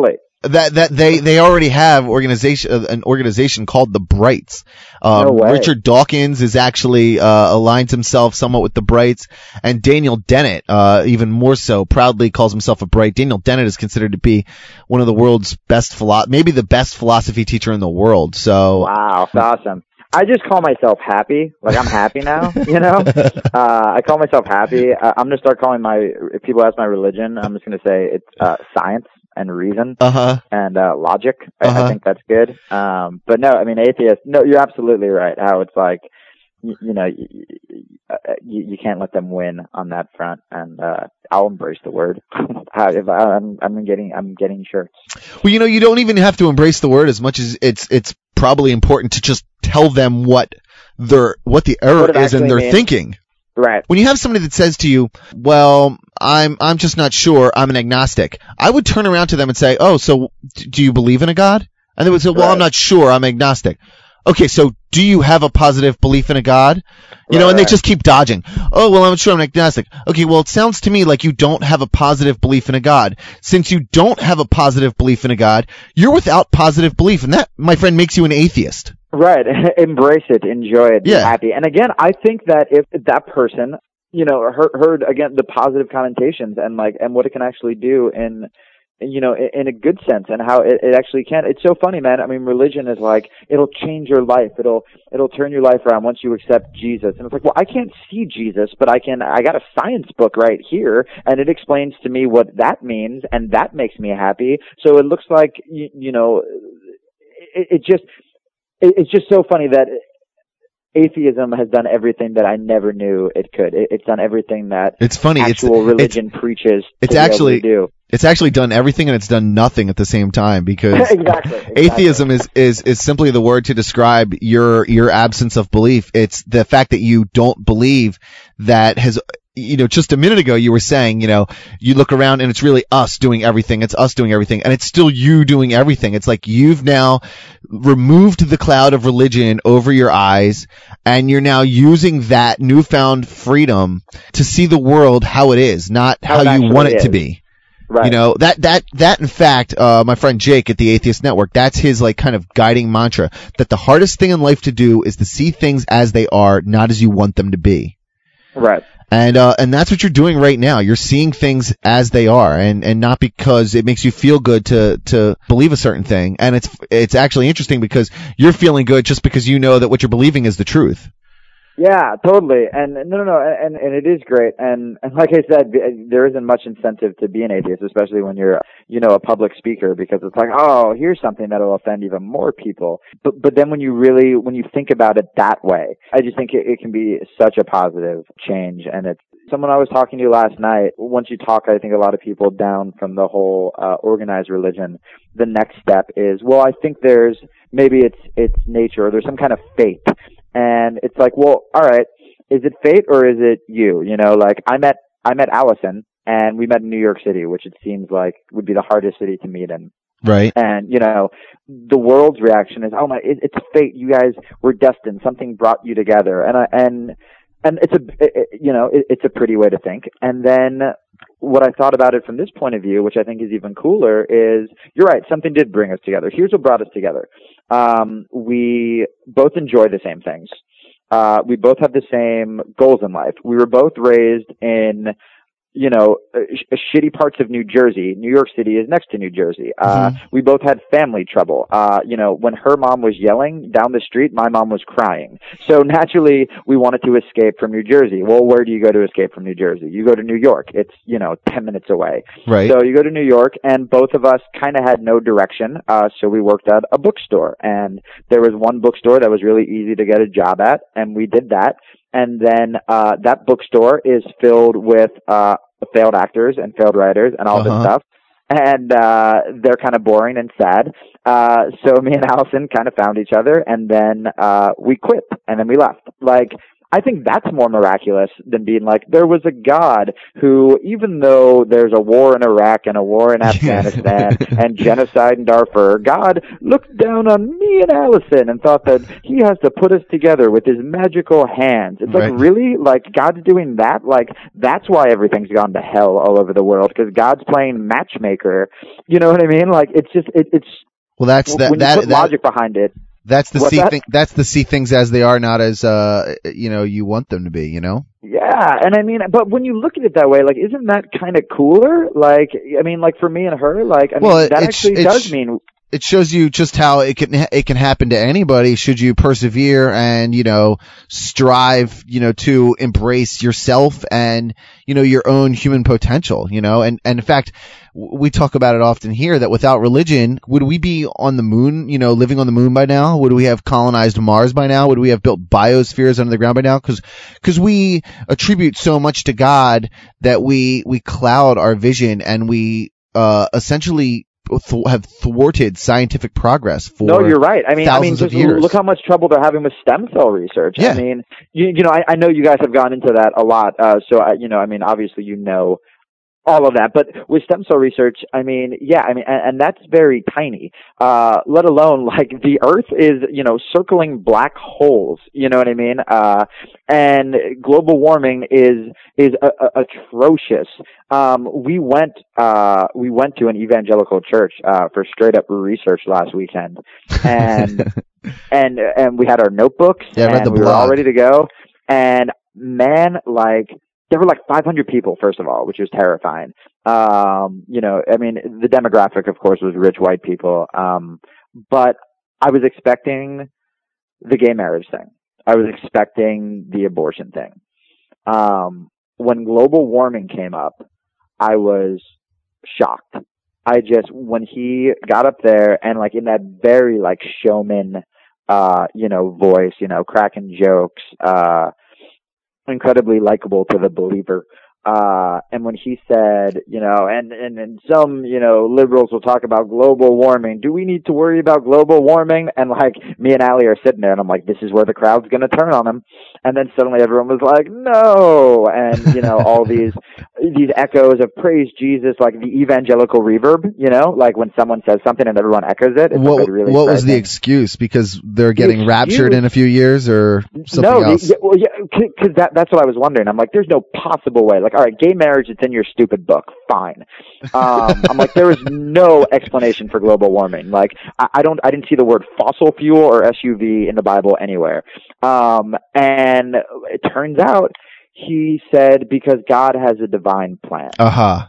that that they, they already have organization an organization called the Brights. Um, No way. Richard Dawkins is actually uh, aligns himself somewhat with the Brights, and Daniel Dennett, uh, even more so, proudly calls himself a Bright. Daniel Dennett is considered to be one of the world's best philo- maybe the best philosophy teacher in the world. So wow, that's awesome. I just call myself happy. Like, I'm happy now, you know? Uh, I call myself happy. Uh, I'm going to start calling my, if people ask my religion, I'm just going to say it's uh, science and reason uh-huh. and uh, logic. I, uh-huh. I think that's good. Um, but no, I mean, atheist, no, you're absolutely right. How it's like, you, you know, you, you, you can't let them win on that front. And uh, I'll embrace the word. How, if I, I'm, I'm getting, I'm getting shirts. Well, you know, you don't even have to embrace the word as much as it's, it's probably important to just tell them what their, what the error What it is in actually their means. thinking. Right. When you have somebody that says to you, well, I'm, I'm just not sure, I'm an agnostic, I would turn around to them and say, oh, so do you believe in a God? And they would say, well, Right. I'm not sure, I'm agnostic. Okay, so do you have a positive belief in a God? You Right, know, and they right. just keep dodging. Oh, well, I'm not sure, I'm agnostic. Okay, well, it sounds to me like you don't have a positive belief in a God. Since you don't have a positive belief in a God, you're without positive belief, and that, my friend, makes you an atheist. Right. Embrace it. Enjoy it. Be Yeah. happy. And again, I think that if that person, you know, heard, heard again the positive connotations and like, and what it can actually do in, you know, in, in a good sense and how it, it actually can. It's so funny, man. I mean, religion is like, it'll change your life. It'll, it'll turn your life around once you accept Jesus. And it's like, well, I can't see Jesus, but I can, I got a science book right here and it explains to me what that means and that makes me happy. So it looks like, you, you know, it, it just, it's just so funny that atheism has done everything that I never knew it could. It, it's done everything that It's funny. actual it's, religion it's, preaches it's to actually, be able to do. It's actually done everything and it's done nothing at the same time because exactly, exactly. atheism is, is, is simply the word to describe your, your absence of belief. It's the fact that you don't believe that has, you know, just a minute ago you were saying, you know, you look around and it's really us doing everything. It's us doing everything. And it's still you doing everything. It's like you've now removed the cloud of religion over your eyes and you're now using that newfound freedom to see the world how it is, not How how, it you want actually it to is. be. Right. You know, that, that, that in fact, uh, my friend Jake at the Atheist Network, that's his like kind of guiding mantra, that the hardest thing in life to do is to see things as they are, not as you want them to be. Right. And, uh, and that's what you're doing right now. You're seeing things as they are and, and not because it makes you feel good to, to believe a certain thing. And it's, it's actually interesting because you're feeling good just because you know that what you're believing is the truth. Yeah, totally. And no, no, no, and and it is great. And and like I said, there isn't much incentive to be an atheist, especially when you're, you know, a public speaker, because it's like, oh, here's something that'll offend even more people. But but then when you really when you think about it that way, I just think it, it can be such a positive change. And it's someone I was talking to last night. Once you talk, I think a lot of people down from the whole uh, organized religion. The next step is, well, I think there's maybe it's it's nature or there's some kind of fate. And it's like, well, all right, is it fate or is it you? You know, like I met, I met Allison and we met in New York City, which it seems like would be the hardest city to meet in. Right. And, you know, the world's reaction is, oh my, it, it's fate. You guys were destined. Something brought you together. And I, and, and it's a, it, you know, it, it's a pretty way to think. And then what I thought about it from this point of view, which I think is even cooler, is you're right. Something did bring us together. Here's what brought us together. Um, we both enjoy the same things. Uh, we both have the same goals in life. We were both raised in, you know, sh- shitty parts of New Jersey. New York City is next to New Jersey. Uh, Mm-hmm. we both had family trouble. Uh, you know, when her mom was yelling down the street, my mom was crying. So naturally, we wanted to escape from New Jersey. Well, where do you go to escape from New Jersey? You go to New York. It's, you know, ten minutes away. Right. So you go to New York, and both of us kind of had no direction. Uh, so we worked at a bookstore, and there was one bookstore that was really easy to get a job at, and we did that. And then uh, that bookstore is filled with uh, failed actors and failed writers and all Uh-huh. this stuff. And uh, they're kind of boring and sad. Uh, so me and Allison kind of found each other, and then uh, we quit, and then we left. Like, I think that's more miraculous than being like, there was a God who, even though there's a war in Iraq and a war in Afghanistan and genocide in Darfur, God looked down on me and Allison and thought that he has to put us together with his magical hands. It's like, Right. really? Like, God's doing that? Like, that's why everything's gone to hell all over the world, because God's playing matchmaker. You know what I mean? Like, it's just, it, it's, Well, that's that. when you that, put that logic behind it. that's the What's see that? thing. That's the see things as they are, not as uh you know you want them to be. You know. Yeah, and I mean, but when you look at it that way, like, isn't that kind of cooler? Like, I mean, like, for me and her, like, I Well, mean, that it's- actually it's- does mean... It shows you just how it can it can happen to anybody should you persevere and you know strive you know to embrace yourself and you know your own human potential you know and and in fact w- we talk about it often here that without religion would we be on the moon you know living on the moon by now? Would we have colonized Mars by now? Would we have built biospheres under the ground by now? Because because we attribute so much to God that we we cloud our vision and we uh essentially th- have thwarted scientific progress for No, you're right. I mean, I mean, thousands of just years. look how much trouble they're having with stem cell research. Yeah. I mean, you, you know, I, I know you guys have gone into that a lot. Uh, so, I, you know, I mean, obviously, you know all of that. But with stem cell research, I mean, yeah, I mean, and, and that's very tiny. Uh, let alone like the Earth is, you know, circling black holes. You know what I mean? Uh, and global warming is is a, a, atrocious. Um, we went uh, we went to an evangelical church uh, for straight up research last weekend, and and and we had our notebooks, Yeah, I read and the we were blog. all ready to go. And man, like, there were like five hundred people, first of all, which was terrifying. Um, you know, I mean, the demographic, of course, was rich white people. Um, but I was expecting the gay marriage thing. I was expecting the abortion thing. Um, when global warming came up, I was shocked. I just, when he got up there and like in that very like showman, uh, you know, voice, you know, cracking jokes, uh, incredibly likable to the believer. Uh, and when he said, you know, and, and, and some, you know, liberals will talk about global warming. Do we need to worry about global warming? And like me and Allie are sitting there and I'm like, this is where the crowd's going to turn on him. And then suddenly everyone was like, no. And, you know, all these, these echoes of praise Jesus, like the evangelical reverb, you know, like when someone says something and everyone echoes it. It's What, like really what was the frightening. excuse? Because they're getting excuse- raptured in a few years or something no, else? the, yeah, well, yeah, because that, that's what I was wondering. I'm like, there's no possible way. Like, all right, gay marriage, it's in your stupid book. Fine. Um, I'm like, there is no explanation for global warming. Like, I, I don't, I didn't see the word fossil fuel or S U V in the Bible anywhere. Um, and it turns out he said because God has a divine plan. Uh-huh.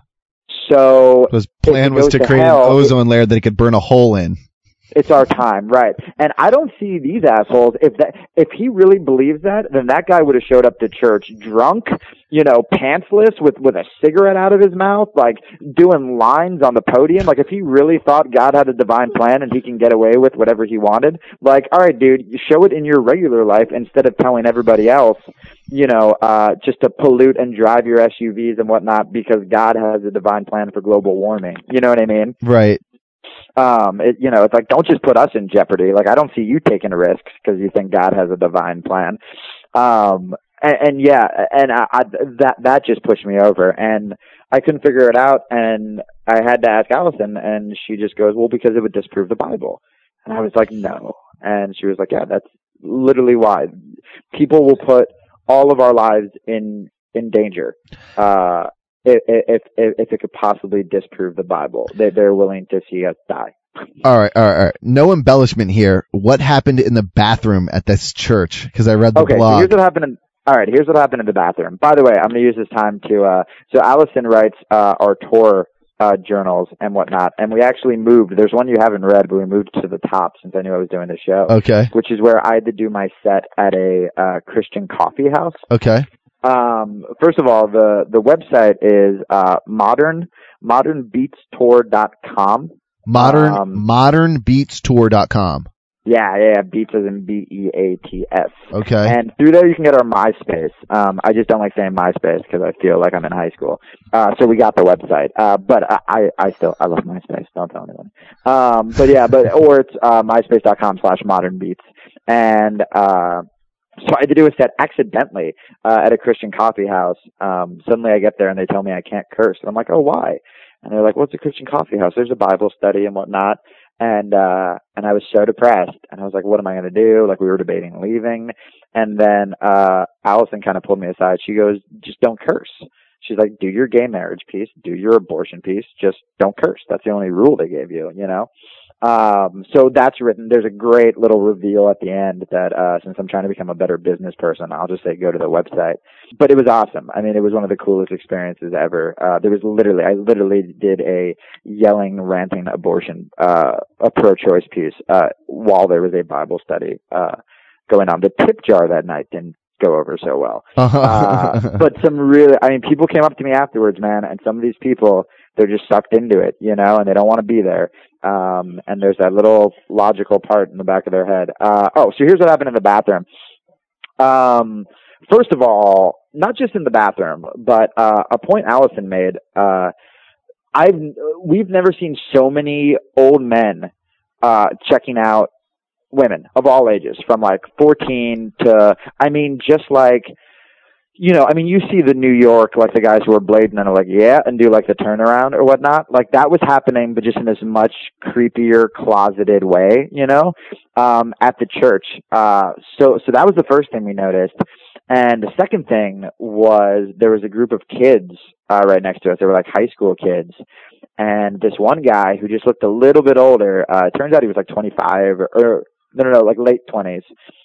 So His if plan it was goes to to create hell, an it- ozone layer that he could burn a hole in. It's our time, right? And I don't see these assholes. If that, if he really believes that, then that guy would have showed up to church drunk, you know, pantsless with with a cigarette out of his mouth, like doing lines on the podium. Like if he really thought God had a divine plan and he can get away with whatever he wanted, like, all right, dude, you show it in your regular life instead of telling everybody else, you know, uh, just to pollute and drive your S U Vs and whatnot because God has a divine plan for global warming. You know what I mean? Right. Um, it, you know, it's like, don't just put us in jeopardy. Like, I don't see you taking risks because you think God has a divine plan. Um, and, and yeah, and I, I, that, that just pushed me over and I couldn't figure it out. And I had to ask Allison and she just goes, well, because it would disprove the Bible. And I was like, no. And she was like, yeah, that's literally why. People will put all of our lives in, in danger. Uh, If, if if if it could possibly disprove the Bible, they they're willing to see us die. All right, all right, all right. No embellishment here. What happened in the bathroom at this church? Because I read the Okay, so blog. here's what happened. In, all right, here's what happened in the bathroom. By the way, I'm going to use this time to. Uh, so Allison writes uh, our tour uh, journals and whatnot, and we actually moved. There's one you haven't read, but we moved to the top since I knew I was doing the show. Okay. Which is where I had to do my set at a uh, Christian coffee house. Okay. Um, first of all, the, the website is, uh, modern, modern beats tour dot com. Modern Um, modern beats tour dot com. Yeah, yeah, Beats as in B E A T S. Okay. And through there you can get our MySpace. Um, I just don't like saying MySpace because I feel like I'm in high school. Uh, so we got the website. Uh, but I, I, I still, I love MySpace. Don't tell anyone. Um, but yeah, but, or it's, uh, myspace dot com slash modern beats. And, uh, So I had to do a set accidentally uh, at a Christian coffee house. Um, suddenly I get there and they tell me I can't curse. And I'm like, oh, why? And they're like, well, it's a Christian coffee house. There's a Bible study and whatnot. And, uh, and I was so depressed. And I was like, what am I going to do? Like, we were debating leaving. And then, uh, Allison kind of pulled me aside. She goes, just don't curse. She's like, do your gay marriage piece, do your abortion piece, just don't curse. That's the only rule they gave you, you know? Um, so that's written. There's a great little reveal at the end that, uh, since I'm trying to become a better business person, I'll just say go to the website. But it was awesome. I mean, it was one of the coolest experiences ever. Uh, there was literally, I literally did a yelling, ranting abortion, uh, a pro-choice piece, uh, while there was a Bible study, uh, going on. The tip jar that night didn't go over so well. Uh, but some really, I mean, people came up to me afterwards, man, and some of these people, they're just sucked into it, you know, and they don't want to be there. Um, and there's that little logical part in the back of their head. Uh, oh, so here's what happened in the bathroom. Um, first of all, not just in the bathroom, but, uh, a point Allison made, uh, I've, we've never seen so many old men, uh, checking out women of all ages, from like fourteen to, I mean, just like, you know, I mean, you see the New York, like the guys who are blading and are like, yeah, and do like the turnaround or whatnot. Like that was happening, but just in this much creepier, closeted way, you know, um, at the church. Uh, so, so that was the first thing we noticed. And the second thing was there was a group of kids, uh, right next to us. They were like high school kids. And this one guy who just looked a little bit older, uh, it turns out he was like twenty-five or, or no, no, no, like late twenties.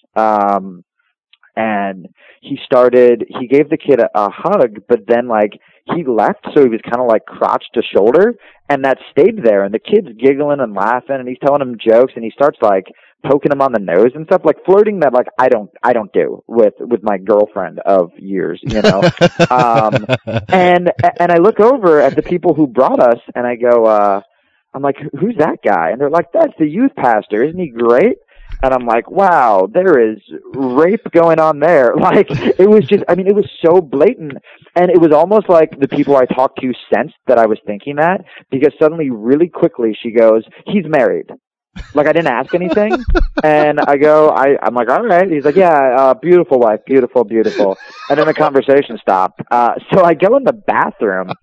Um, and he started, he gave the kid a, a hug, but then like he left, so he was kind of like crotch to shoulder, and that stayed there, and the kid's giggling and laughing, and he's telling him jokes, and he starts like poking him on the nose and stuff, like flirting that like I don't, I don't do with, with my girlfriend of years, you know? um, and, and I look over at the people who brought us, and I go, uh, I'm like, who's that guy? And they're like, that's the youth pastor. Isn't he great? And I'm like, wow, there is rape going on there. Like, it was just, I mean, it was so blatant. And it was almost like the people I talked to sensed that I was thinking that, because suddenly, really quickly, she goes, he's married. Like, I didn't ask anything. And I go, I, I'm like, all right. He's like, yeah, uh, beautiful wife, beautiful, beautiful. And then the conversation stopped. Uh, so I go in the bathroom.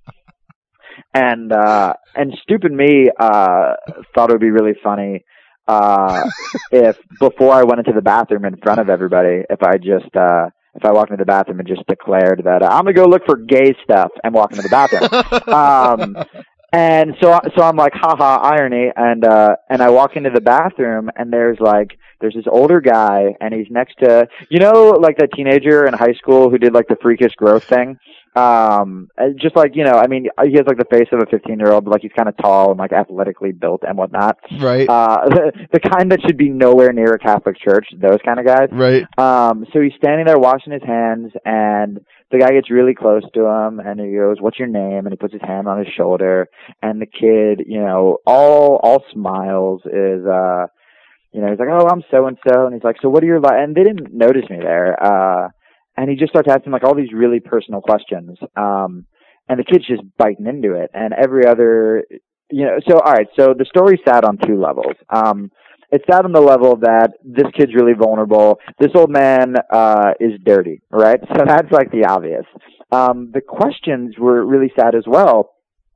And, uh, and stupid me, uh, thought it would be really funny, uh, if before I went into the bathroom in front of everybody, if I just, uh, if I walked into the bathroom and just declared that uh, I'm going to go look for gay stuff and walk into the bathroom. um, and so, so I'm like, haha, irony. And, uh, and I walk into the bathroom and there's like, there's this older guy and he's next to, you know, like that teenager in high school who did like the freakish growth thing. Um, just like, you know, I mean, he has like the face of a fifteen year old, but like he's kind of tall and like athletically built and whatnot. Right. Uh, the, the kind that should be nowhere near a Catholic church, those kind of guys. Right. Um, so he's standing there washing his hands and the guy gets really close to him and he goes, what's your name? And he puts his hand on his shoulder and the kid, you know, all, all smiles is, uh, you know, he's like, oh, I'm so and so. And he's like, so what are your, li-? And they didn't notice me there. Uh, And he just starts asking like all these really personal questions. Um, and the kid's just biting into it. And every other, you know, so, all right. So the story sat on two levels. Um, it sat on the level that this kid's really vulnerable. This old man, uh, is dirty, right? So that's like the obvious. Um, the questions were really sad as well.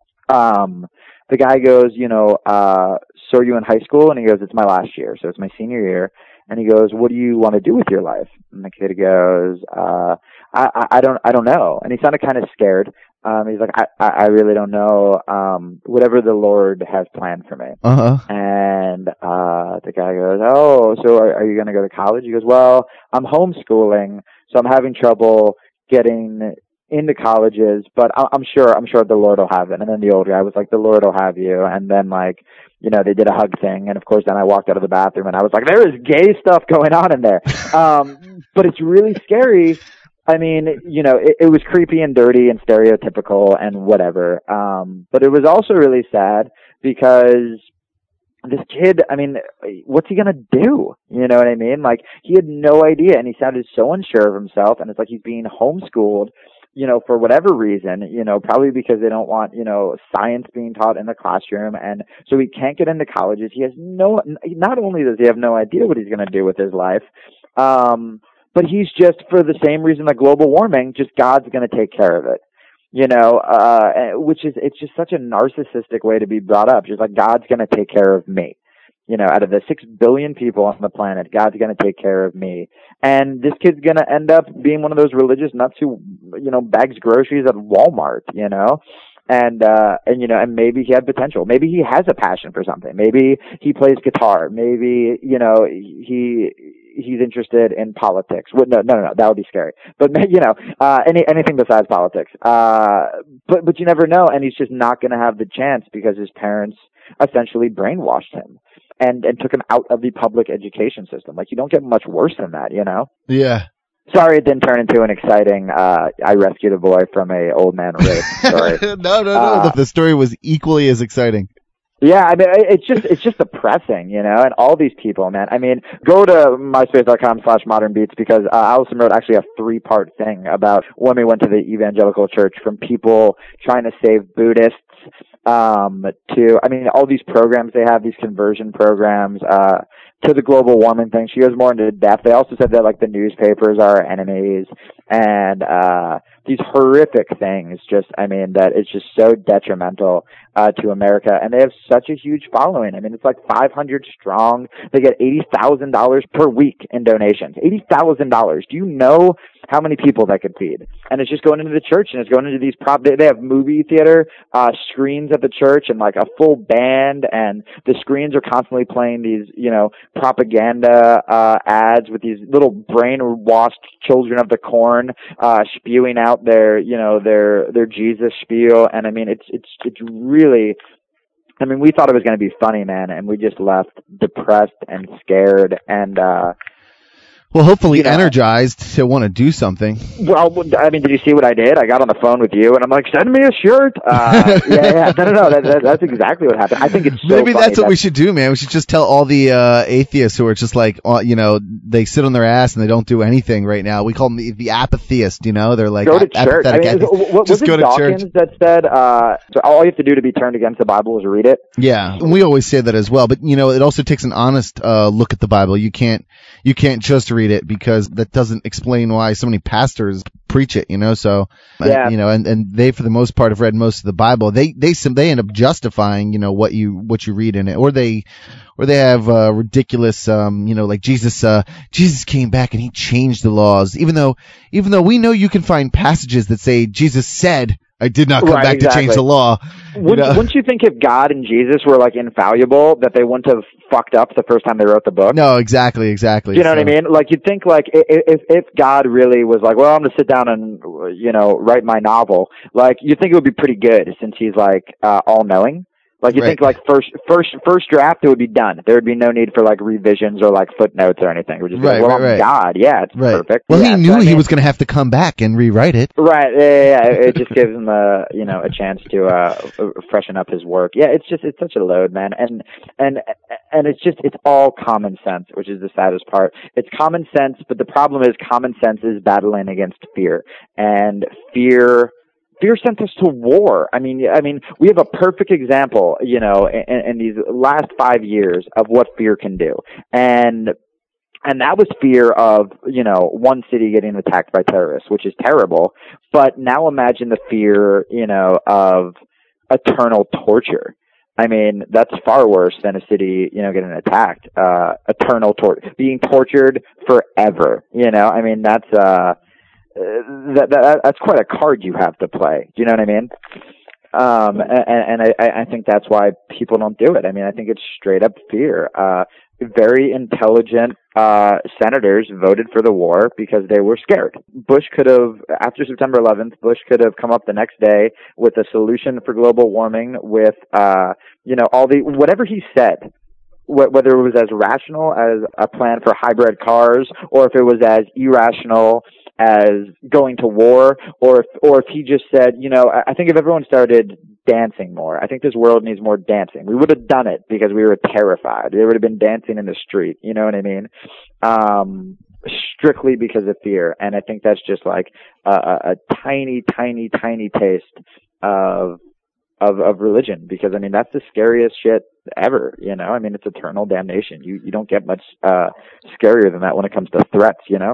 Um, the guy goes, you know, uh, so are you in high school? And he goes, it's my last year. So it's my senior year. And he goes, what do you want to do with your life? And the kid goes, uh, I, I don't, I don't know. And he sounded kind of scared. Um, he's like, I, I really don't know. Um, whatever the Lord has planned for me. Uh-huh. And, uh, the guy goes, oh, so are, are you going to go to college? He goes, well, I'm homeschooling, so I'm having trouble getting into colleges, but I'm sure, I'm sure the Lord will have it. And then the old guy was like, the Lord will have you. And then like, you know, they did a hug thing. And of course, then I walked out of the bathroom and I was like, there is gay stuff going on in there. Um, but it's really scary. I mean, you know, it, it was creepy and dirty and stereotypical and whatever. Um, but it was also really sad because this kid, I mean, what's he going to do? You know what I mean? Like, he had no idea and he sounded so unsure of himself. And it's like he's being homeschooled, you know, for whatever reason, you know, probably because they don't want, you know, science being taught in the classroom. And so he can't get into colleges. He has no, not only does he have no idea what he's going to do with his life, um, but he's just, for the same reason like global warming, just God's going to take care of it. You know, uh, which is, it's just such a narcissistic way to be brought up. Just like, God's going to take care of me. You know, out of the six billion people on the planet, God's going to take care of me. And this kid's going to end up being one of those religious nuts who, you know, bags groceries at Walmart, you know? And, uh, and, you know, and maybe he had potential. Maybe he has a passion for something. Maybe he plays guitar. Maybe, you know, he, he's interested in politics. Well, no, no, no, no, that would be scary. But, you know, uh, any, anything besides politics. Uh, but, but you never know. And he's just not going to have the chance because his parents essentially brainwashed him and, and took him out of the public education system. Like, you don't get much worse than that, you know? Yeah. Sorry it didn't turn into an exciting, uh, I rescued a boy from a old man rape story. no, no, no. Uh, the, the story was equally as exciting. Yeah, I mean, it's just, it's just depressing, you know, and all these people, man. I mean, go to myspace.com slash modern beats because, uh, Allison wrote actually a three part thing about when we went to the evangelical church, from people trying to save Buddhists, um, to, I mean, all these programs they have, these conversion programs, uh, to the global warming thing. She goes more into depth. They also said that, like, the newspapers are our enemies and, uh, these horrific things, just, I mean, that it's just so detrimental, uh, to America. And they have such a huge following. I mean, it's like five hundred strong. They get eighty thousand dollars per week in donations. eighty thousand dollars. Do you know how many people that could feed? And it's just going into the church, and it's going into these prop, they, they have movie theater, uh, screens at the church and like a full band, and the screens are constantly playing these, you know, propaganda, uh, ads with these little brainwashed children of the corn, uh, spewing out their, you know, their, their Jesus spiel. And I mean, it's, it's, it's really, I mean, we thought it was going to be funny, man, and we just left depressed and scared and, uh, Well, hopefully you know, energized to want to do something. Well, I mean, did you see what I did? I got on the phone with you, and I'm like, send me a shirt. Uh, yeah, yeah. No, no, no. That, that, that's exactly what happened. I think it's so Maybe funny that's what that, we should do, man. We should just tell all the uh, atheists who are just like, uh, you know, they sit on their ass and they don't do anything right now. We call them the, the apatheist, you know? They're like, go to church. I mean, what, just was go it to Dawkins church. that said, uh, so all you have to do to be turned against the Bible is read it? Yeah, and we always say that as well. But, you know, it also takes an honest uh, look at the Bible. You can't, you can't just read it because that doesn't explain why so many pastors preach it, you know. So, yeah. uh, you know, and, and they for the most part have read most of the Bible. They they they end up justifying, you know, what you what you read in it, or they or they have uh, ridiculous, um, you know, like Jesus. Uh, Jesus came back and he changed the laws, even though even though we know you can find passages that say Jesus said, I did not come right, back exactly. to change the law. Wouldn't you, know? wouldn't you think if God and Jesus were like infallible that they wouldn't have fucked up the first time they wrote the book? No, exactly, exactly. Do you know so. what I mean? Like, you'd think like if if God really was like, well, I'm gonna sit down and, you know, write my novel, like, you'd think it would be pretty good since he's like uh, all knowing. Like, you right. think like first first first draft, it would be done. There would be no need for like revisions or like footnotes or anything. It would just be right, like, well, right, I'm right. God, yeah, it's right. perfect. Well, yeah, he knew so, I mean, he was going to have to come back and rewrite it. Right, yeah, yeah, yeah. It just gives him a, you know, a chance to uh freshen up his work. Yeah, it's just, it's such a load, man. And and and it's just, it's all common sense, which is the saddest part. It's common sense, but the problem is common sense is battling against fear, and fear. Fear sent us to war. I mean, I mean, we have a perfect example, you know, in, in these last five years of what fear can do, and and that was fear of, you know, one city getting attacked by terrorists, which is terrible. But now imagine the fear, you know, of eternal torture. I mean, that's far worse than a city, you know, getting attacked. Uh, eternal torture, being tortured forever. You know, I mean, that's uh. Uh, that, that that's quite a card you have to play. Do you know what I mean? Um, and, and I, I think that's why people don't do it. I mean, I think it's straight up fear. Uh, very intelligent uh, senators voted for the war because they were scared. Bush could have, after September eleventh, Bush could have come up the next day with a solution for global warming, with uh, you know, all the whatever he said. Whether it was as rational as a plan for hybrid cars, or if it was as irrational as going to war, or if, or if he just said, you know, I think if everyone started dancing more, I think this world needs more dancing. We would have done it because we were terrified. There would have been dancing in the street. You know what I mean? Um, strictly because of fear. And I think that's just like a, a, a tiny, tiny, tiny taste of, of, of religion, because I mean, that's the scariest shit ever, you know? I mean, it's eternal damnation. You, you don't get much, uh, scarier than that when it comes to threats, you know?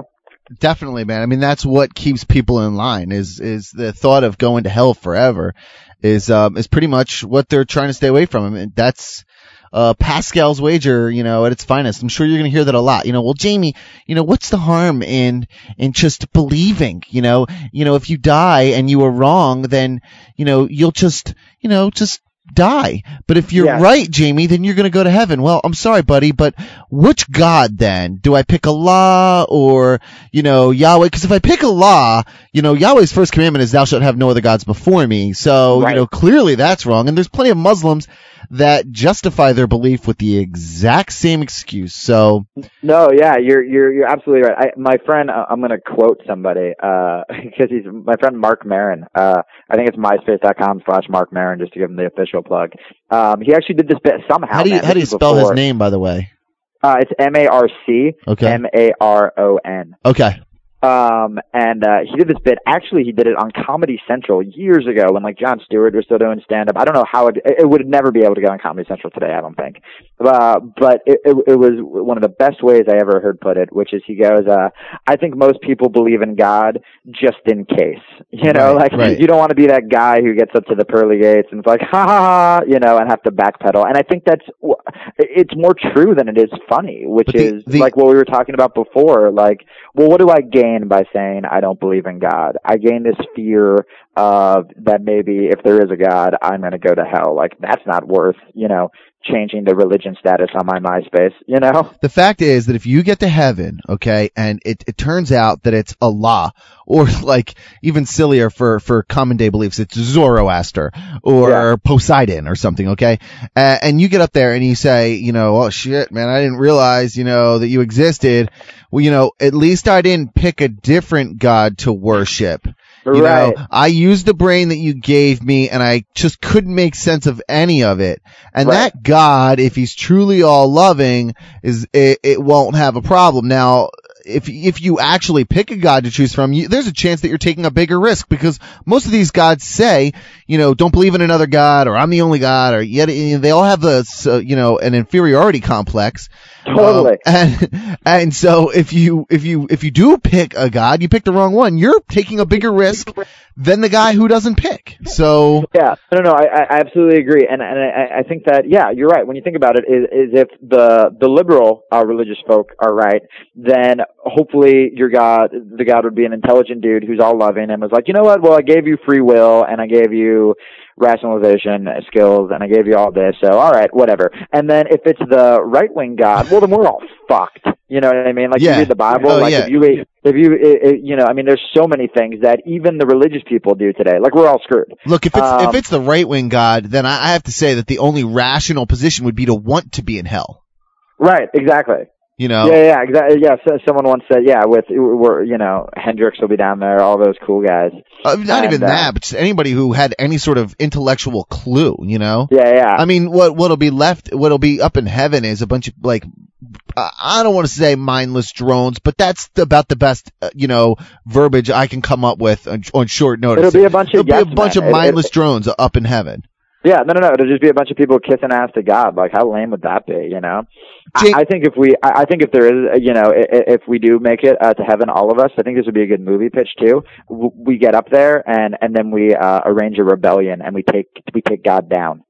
Definitely, man. I mean, that's what keeps people in line is, is the thought of going to hell forever is, um, is pretty much what they're trying to stay away from. I mean, that's, uh, Pascal's wager, you know, at its finest. I'm sure you're going to hear that a lot. You know, well, Jamie, you know, what's the harm in, in just believing, you know, you know, if you die and you were wrong, then, you know, you'll just, you know, just die. But if you're Yeah. right, Jamie, then you're going to go to heaven. Well, I'm sorry, buddy, but which God then? Do I pick Allah or, you know, Yahweh? Because if I pick Allah, you know, Yahweh's first commandment is thou shalt have no other gods before me. So, Right. you know, clearly that's wrong. And there's plenty of Muslims that justify their belief with the exact same excuse. So, No, yeah, you're you're you're absolutely right. I, my friend, uh, I'm going to quote somebody uh, because he's my friend Mark Maron. Uh, I think it's myspace.com slash Mark Maron just to give him the official plug. Um, he actually did this bit somehow. how do you, man, how do you this was spell his before. name, by the way? Uh, it's M A R C Okay. M A R O N. Okay. Um, and, uh, he did this bit. Actually, he did it on Comedy Central years ago when, like, Jon Stewart was still doing stand-up. I don't know how it, it would never be able to go on Comedy Central today, I don't think. Uh, but it, it, it was one of the best ways I ever heard put it, which is he goes, uh, I think most people believe in God just in case. You know, Right, like, right. you don't want to be that guy who gets up to the pearly gates and it's like, ha ha ha, you know, and have to backpedal. And I think that's, it's more true than it is funny, which But the- is the- like what we were talking about before. Like, well, what do I gain by saying I don't believe in God? I gain this fear of that maybe if there is a God, I'm going to go to hell. Like, that's not worth, you know, changing the religion status on my MySpace, you know? The fact is that if you get to heaven, okay, and it, it turns out that it's Allah, or like even sillier for, for common day beliefs, it's Zoroaster or Yeah. Poseidon or something, okay? Uh, and you get up there and you say, you know, oh shit, man, I didn't realize, you know, that you existed. Well, you know, at least I didn't pick a different God to worship. You Right. know, I used the brain that you gave me and I just couldn't make sense of any of it. And Right. that God, if he's truly all loving, is, it, it won't have a problem. Now, if, if you actually pick a God to choose from, you, there's a chance that you're taking a bigger risk because most of these gods say, you know, don't believe in another God or I'm the only God or yet they all have a, uh, you know, an inferiority complex. Totally. Um, and, and so if you, if you, if you do pick a God, you pick the wrong one, you're taking a bigger risk than the guy who doesn't pick. So. Yeah, no, no, I, I absolutely agree, and and I, I think that yeah, you're right. When you think about it, is, is if the the liberal uh, religious folk are right, then hopefully your God, the God would be an intelligent dude who's all loving and was like, you know what? Well, I gave you free will and I gave you rationalization skills and I gave you all this, so all right, whatever. And then if it's the right wing God, well, then we're all fucked. You know what I mean? Like Yeah. you read the Bible, Oh, like yeah. if you if you it, it, you know, I mean, there's so many things that even the religious people do today. Like we're all screwed. Look, if it's Um, if it's the right wing God, then I, I have to say that the only rational position would be to want to be in hell. Right, exactly. You know. Yeah, yeah, exactly. Yeah, so someone once said, yeah, with we're you know Hendrix will be down there, all those cool guys. Uh, not And, even uh, that, but just anybody who had any sort of intellectual clue, you know. Yeah, yeah. I mean, what what'll be left, what'll be up in heaven is a bunch of like, uh, I don't want to say mindless drones, but that's about the best, uh, you know, verbiage I can come up with on, on short notice. It'll be a bunch of It'll be a yes bunch men. of It- mindless it- drones up in heaven. Yeah, no, no, no. It'll just be a bunch of people kissing ass to God. Like, how lame would that be? You know. Jake- I, I think if we, I, I think if there is, uh, you know, if, if we do make it uh, to heaven, all of us, I think this would be a good movie pitch too. W- We get up there and and then we uh, arrange a rebellion and we take we take God down.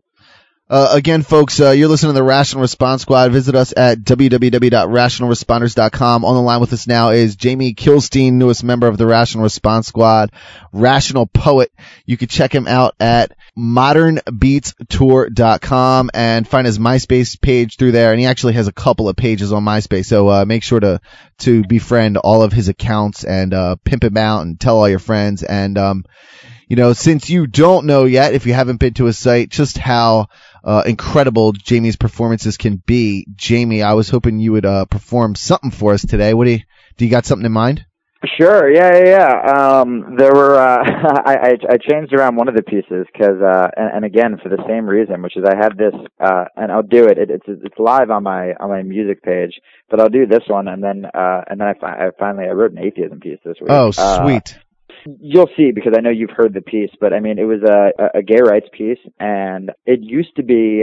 Uh, again, folks, uh, you're listening to the Rational Response Squad. Visit us at w w w dot rational responders dot com. On the line with us now is Jamie Kilstein, newest member of the Rational Response Squad, Rational Poet. You can check him out at modern beats tour dot com and find his MySpace page through there. And he actually has a couple of pages on MySpace, so uh, make sure to to befriend all of his accounts and uh, pimp him out and tell all your friends. And um, you know, since you don't know yet, if you haven't been to his site, just how Uh, incredible Jamie's performances can be. Jamie, I was hoping you would uh, perform something for us today. What do you, do you got something in mind? Sure. Yeah, yeah, yeah. Um, there were, uh, I, I, I changed around one of the pieces because, uh, and, and again, for the same reason, which is I had this, uh, and I'll do it. it it's, it's live on my, on my music page, but I'll do this one and then, uh, and then I, fi- I finally, I wrote an atheism piece this week. Oh, Uh, sweet. You'll see because I know you've heard the piece, but I mean, it was a, a gay rights piece and it used to be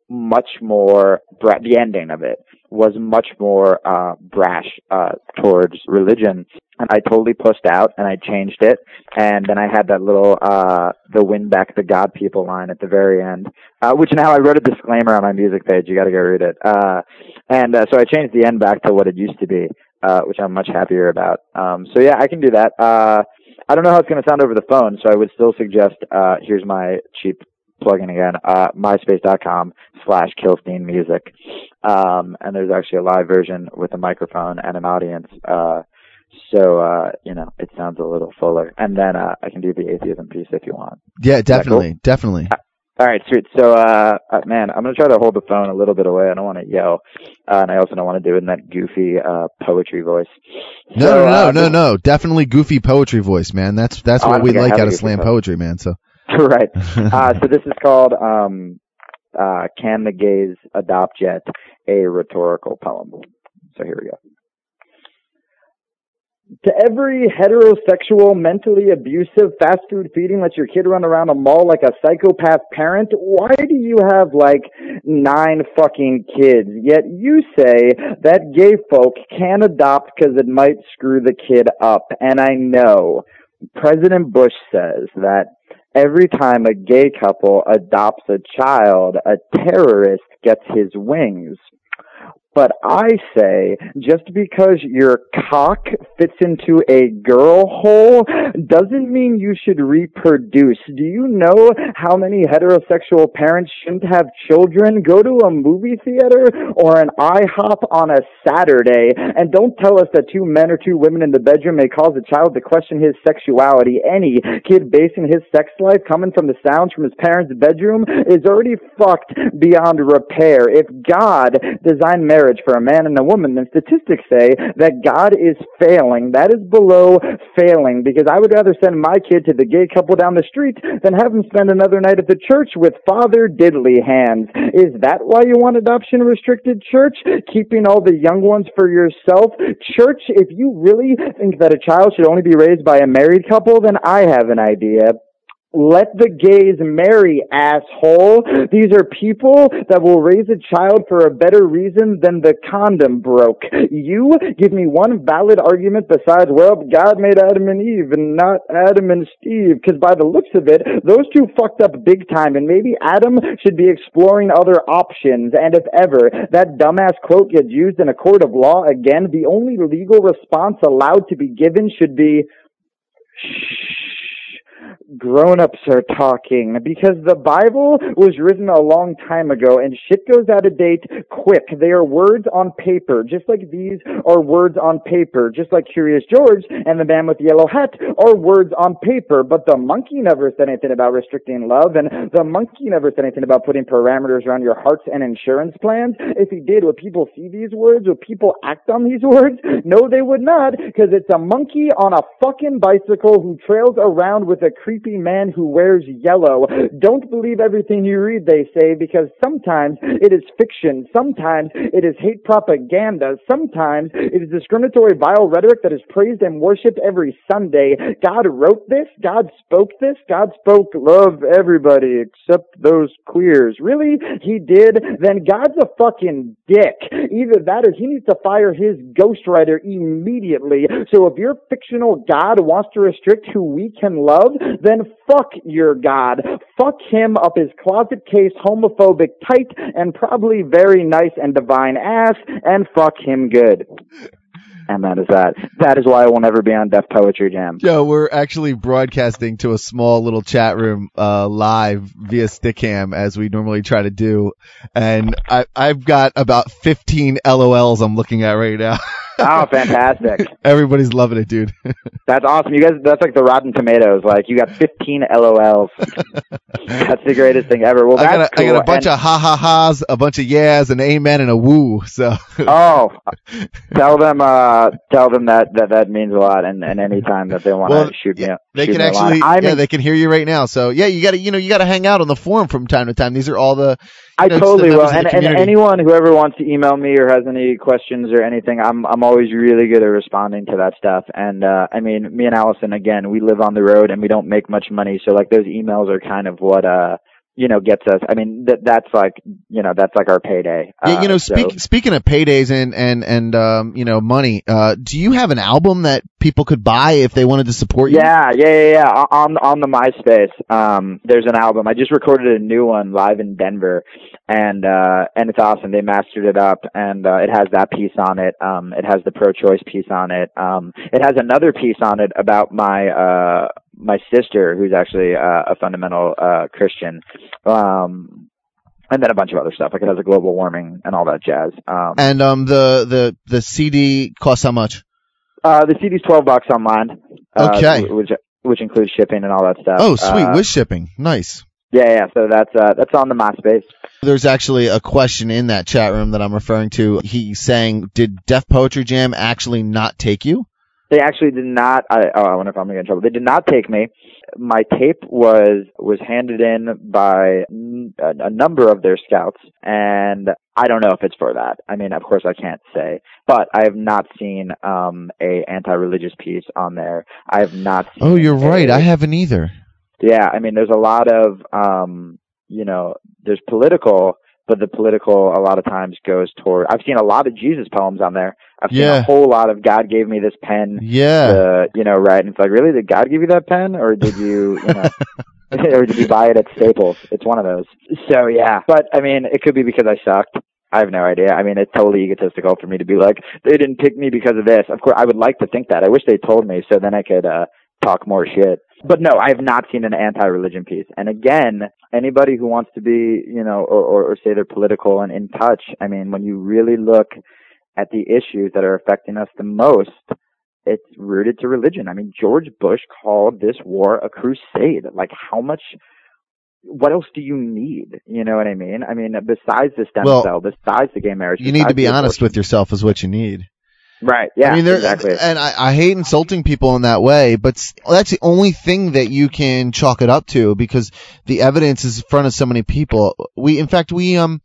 much more, bra- the ending of it was much more uh, brash uh, towards religion. And I totally pussed out, and I changed it. And then I had that little, uh, the win back the God people line at the very end, uh, which now I wrote a disclaimer on my music page. You gotta go read it. Uh, and, uh, so I changed the end back to what it used to be, uh, which I'm much happier about. Um, so yeah, I can do that. Uh, I don't know how it's gonna sound over the phone, so I would still suggest, uh, here's my cheap plug-in again, uh, myspace.com slash Kilstein Music. Um, and there's actually a live version with a microphone and an audience, uh, So, uh, you know, it sounds a little fuller. And then, uh, I can do the atheism piece if you want. Yeah, definitely. Cool? Definitely. Uh, all right, sweet. So, uh, uh, man, I'm going to try to hold the phone a little bit away. I don't want to yell. Uh, and I also don't want to do it in that goofy, uh, poetry voice. No, so, no, no, uh, no, no. Definitely goofy popoetry voice, man. That's, that's oh, what we like out of slam poetry, man. So. Right. uh, so this is called, um, uh, Can the Gays Adopt Yet? A Rhetorical Poem. So here we go. To every heterosexual, mentally abusive, fast food feeding, let your kid run around a mall like a psychopath parent, why do you have like nine fucking kids? Yet you say that gay folk can't adopt because it might screw the kid up. And I know President Bush says that every time a gay couple adopts a child, a terrorist gets his wings. But I say, just because your cock fits into a girl hole doesn't mean you should reproduce. Do you know how many heterosexual parents shouldn't have children? Go to a movie theater or an IHOP on a Saturday, and don't tell us that two men or two women in the bedroom may cause a child to question his sexuality. Any kid basing his sex life coming from the sounds from his parents' bedroom is already fucked beyond repair. If God designed marriage for a man and a woman, then statistics say that God is failing. That is below failing, because I would rather send my kid to the gay couple down the street than have him spend another night at the church with Father Diddley Hands. Is that why you want adoption restricted, church? Keeping all the young ones for yourself? Church, if you really think that a child should only be raised by a married couple, then I have an idea. Let the gays marry, asshole. These are people that will raise a child for a better reason than the condom broke. You give me one valid argument besides, well, God made Adam and Eve and not Adam and Steve, because by the looks of it, those two fucked up big time, and maybe Adam should be exploring other options. And if ever that dumbass quote gets used in a court of law again, the only legal response allowed to be given should be, shh. Grown-ups are talking, because the Bible was written a long time ago and shit goes out of date quick. They are words on paper, just like these are words on paper, just like Curious George and the man with the yellow hat are words on paper. But the monkey never said anything about restricting love, and the monkey never said anything about putting parameters around your hearts and insurance plans. If he did, would people see these words? Would people act on these words? No, they would not, because it's a monkey on a fucking bicycle who trails around with a creepy man who wears yellow. Don't believe everything you read, they say, because sometimes it is fiction, sometimes it is hate propaganda, sometimes it is discriminatory, vile rhetoric that is praised and worshipped every Sunday. God wrote this, God spoke this, God spoke love everybody except those queers. Really? He did? Then God's a fucking dick. Either that or he needs to fire his ghostwriter immediately. So if your fictional God wants to restrict who we can love, then fuck your God. Fuck him up his closet case, homophobic, tight, and probably very nice and divine ass, and fuck him good. And that is that. That is why I will never be on Def Poetry Jam. Joe, we're actually broadcasting to a small little chat room uh live via Stickam, as we normally try to do. And I, I've got about fifteen L O Ls I'm looking at right now. Oh, fantastic. Everybody's loving it, dude. That's awesome. You guys, that's like the Rotten Tomatoes. Like, you got fifteen L O Ls. That's the greatest thing ever. Well, I got, that's a, cool. I got a bunch and, of ha-ha-has, a bunch of yeahs, an amen, and a woo. So. Oh, tell them, uh, tell them that, that that means a lot, and, and any time that they want to well, shoot me, they shoot can me actually, I yeah, mean, they can hear you right now. So yeah, you gotta, you know, you gotta hang out on the forum from time to time. These are all the. I know, totally the will. And, and anyone, whoever wants to email me or has any questions or anything, I'm I'm always really good at responding to that stuff. And uh I mean, me and Allison, again, we live on the road and we don't make much money, so like those emails are kind of what uh you know, gets us. I mean, that that's like, you know, that's like our payday. Yeah, you know, Uh, speak, so- speaking of paydays and and and um, you know, money. Uh, do you have an album that people could buy if they wanted to support you? Yeah, yeah, yeah, yeah. On on the MySpace, um, there's an album. I just recorded a new one live in Denver, and uh, and it's awesome. They mastered it up, and uh, it has that piece on it. Um, it has the pro-choice piece on it. Um, it has another piece on it about my uh my sister, who's actually uh, a fundamental uh Christian. Um, and then a bunch of other stuff. Like it has a global warming and all that jazz. Um, And um, the the the C D costs how much? uh, the C D's twelve bucks online. Uh, Okay. Which which includes shipping and all that stuff. Oh, sweet, Uh, with shipping. Nice. Yeah, yeah. So that's uh, that's on the MySpace. There's actually a question in that chat room that I'm referring to. He's saying, did Def Poetry Jam actually not take you? They actually did not. I, oh, I wonder if I'm gonna get in trouble. They did not take me. My tape was was handed in by n- a, a number of their scouts, and I don't know if it's for that. I mean, of course, I can't say, but I have not seen um, a anti-religious piece on there. I have not seen. Oh, you're a- right. I haven't either. Yeah, I mean, there's a lot of, um, you know, there's political, but the political a lot of times goes toward. I've seen a lot of Jesus poems on there. I've seen Yeah. a whole lot of God gave me this pen. Yeah. To, you know, right? And it's like, really, did God give you that pen, or did you, you know, or did you buy it at Staples? It's one of those. So yeah, but I mean, it could be because I sucked. I have no idea. I mean, it's totally egotistical for me to be like, they didn't pick me because of this. Of course, I would like to think that. I wish they told me, so then I could uh talk more shit. But no, I have not seen an anti-religion piece. And again, anybody who wants to be, you know, or, or, or say they're political and in touch, I mean, when you really look at the issues that are affecting us the most, it's rooted to religion. I mean, George Bush called this war a crusade. Like, how much, what else do you need? You know what I mean? I mean, besides the stem Well, cell, besides the gay marriage, You need to besides be the honest abortion. with yourself is what you need. Right, yeah, I mean, there, exactly. and I, I hate insulting people in that way, but s- that's the only thing that you can chalk it up to because the evidence is in front of so many people. We, in fact, we, um,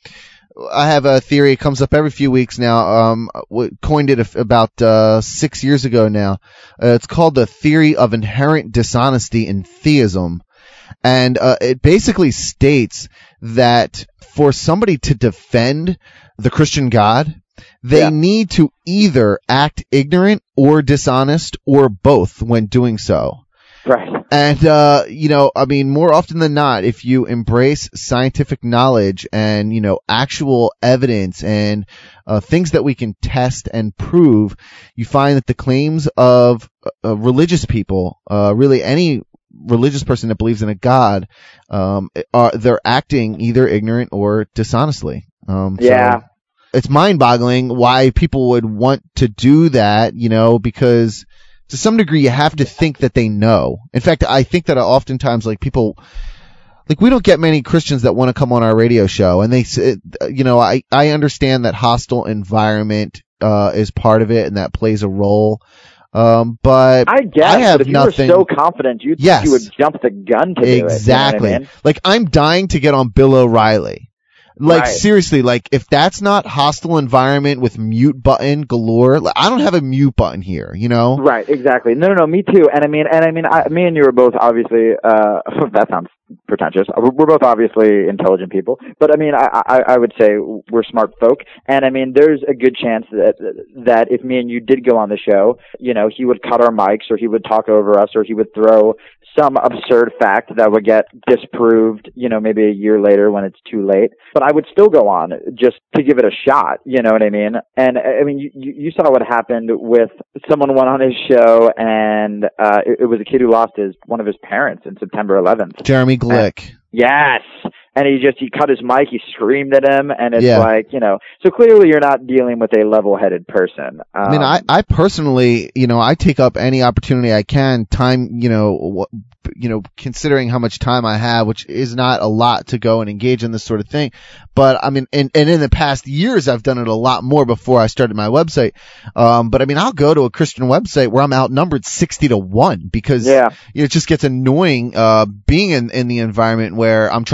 I have a theory. It comes up every few weeks now. Um, we coined it a f- about uh, six years ago now. Uh, it's called the theory of inherent dishonesty in theism, and uh, it basically states that for somebody to defend the Christian God, they Yeah. need to either act ignorant or dishonest or both when doing so. Right. And, uh, you know, I mean, more often than not, if you embrace scientific knowledge and, you know, actual evidence and uh, things that we can test and prove, you find that the claims of uh, religious people, uh, really any religious person that believes in a God, um, are, they're acting either ignorant or dishonestly. Um, so Yeah. It's mind-boggling why people would want to do that, you know, because to some degree you have to think that they know. In fact, I think that oftentimes, like, people, like, we don't get many Christians that want to come on our radio show, and they, say, you know, I, I understand that hostile environment, uh, is part of it, and that plays a role. Um, but I guess, I have but if nothing. you were so confident, you'd Yes. think you would jump the gun to Exactly. do it. You know what I mean? Like, I'm dying to get on Bill O'Reilly. Like, Right. seriously, like, if that's not hostile environment with mute button galore, like, I don't have a mute button here, you know? Right, exactly. No, no, no, me too. And I mean, and I mean, I, me and you are both obviously, uh, that sounds pretentious. We're we're both obviously intelligent people, but I mean, I, I, I would say we're smart folk. And I mean, there's a good chance that, that if me and you did go on the show, you know, he would cut our mics or he would talk over us or he would throw some absurd fact that would get disproved, you know, maybe a year later when it's too late. But I would still go on just to give it a shot, you know what I mean? And I mean, you, you saw what happened with someone went on his show and uh, it, it was a kid who lost his one of his parents in September eleventh. Jeremy Glick. Yes. And he just, he cut his mic, he screamed at him, and it's Yeah. like, you know, so clearly you're not dealing with a level-headed person. Um, I mean, I, I personally, you know, I take up any opportunity I can, time, you know, what, you know, considering how much time I have, which is not a lot to go and engage in this sort of thing. But I mean, and, and in the past years, I've done it a lot more before I started my website. Um, but I mean, I'll go to a Christian website where I'm outnumbered sixty to one because Yeah. it just gets annoying, uh, being in, in the environment where I'm trying to talk to a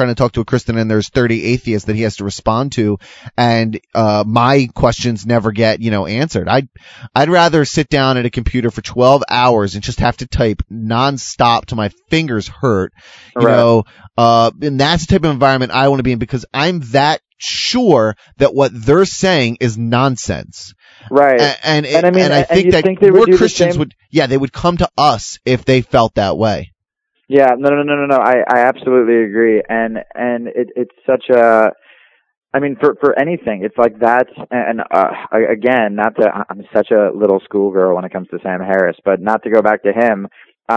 Kristen and there's thirty atheists that he has to respond to, and uh my questions never get, you know, answered. I'd I'd rather sit down at a computer for twelve hours and just have to type nonstop till my fingers hurt, you Right. know, uh and that's the type of environment I want to be in, because I'm that sure that what they're saying is nonsense. Right. And, and, And I mean, and I and think you that think they would more do the Christians same- would, yeah, they would come to us if they felt that way. Yeah, no, no, no, no, no. I, I absolutely agree, and and it, it's such a, I mean, for for anything, it's like that. And uh, I- again, not to, I'm such a little schoolgirl when it comes to Sam Harris, but not to go back to him.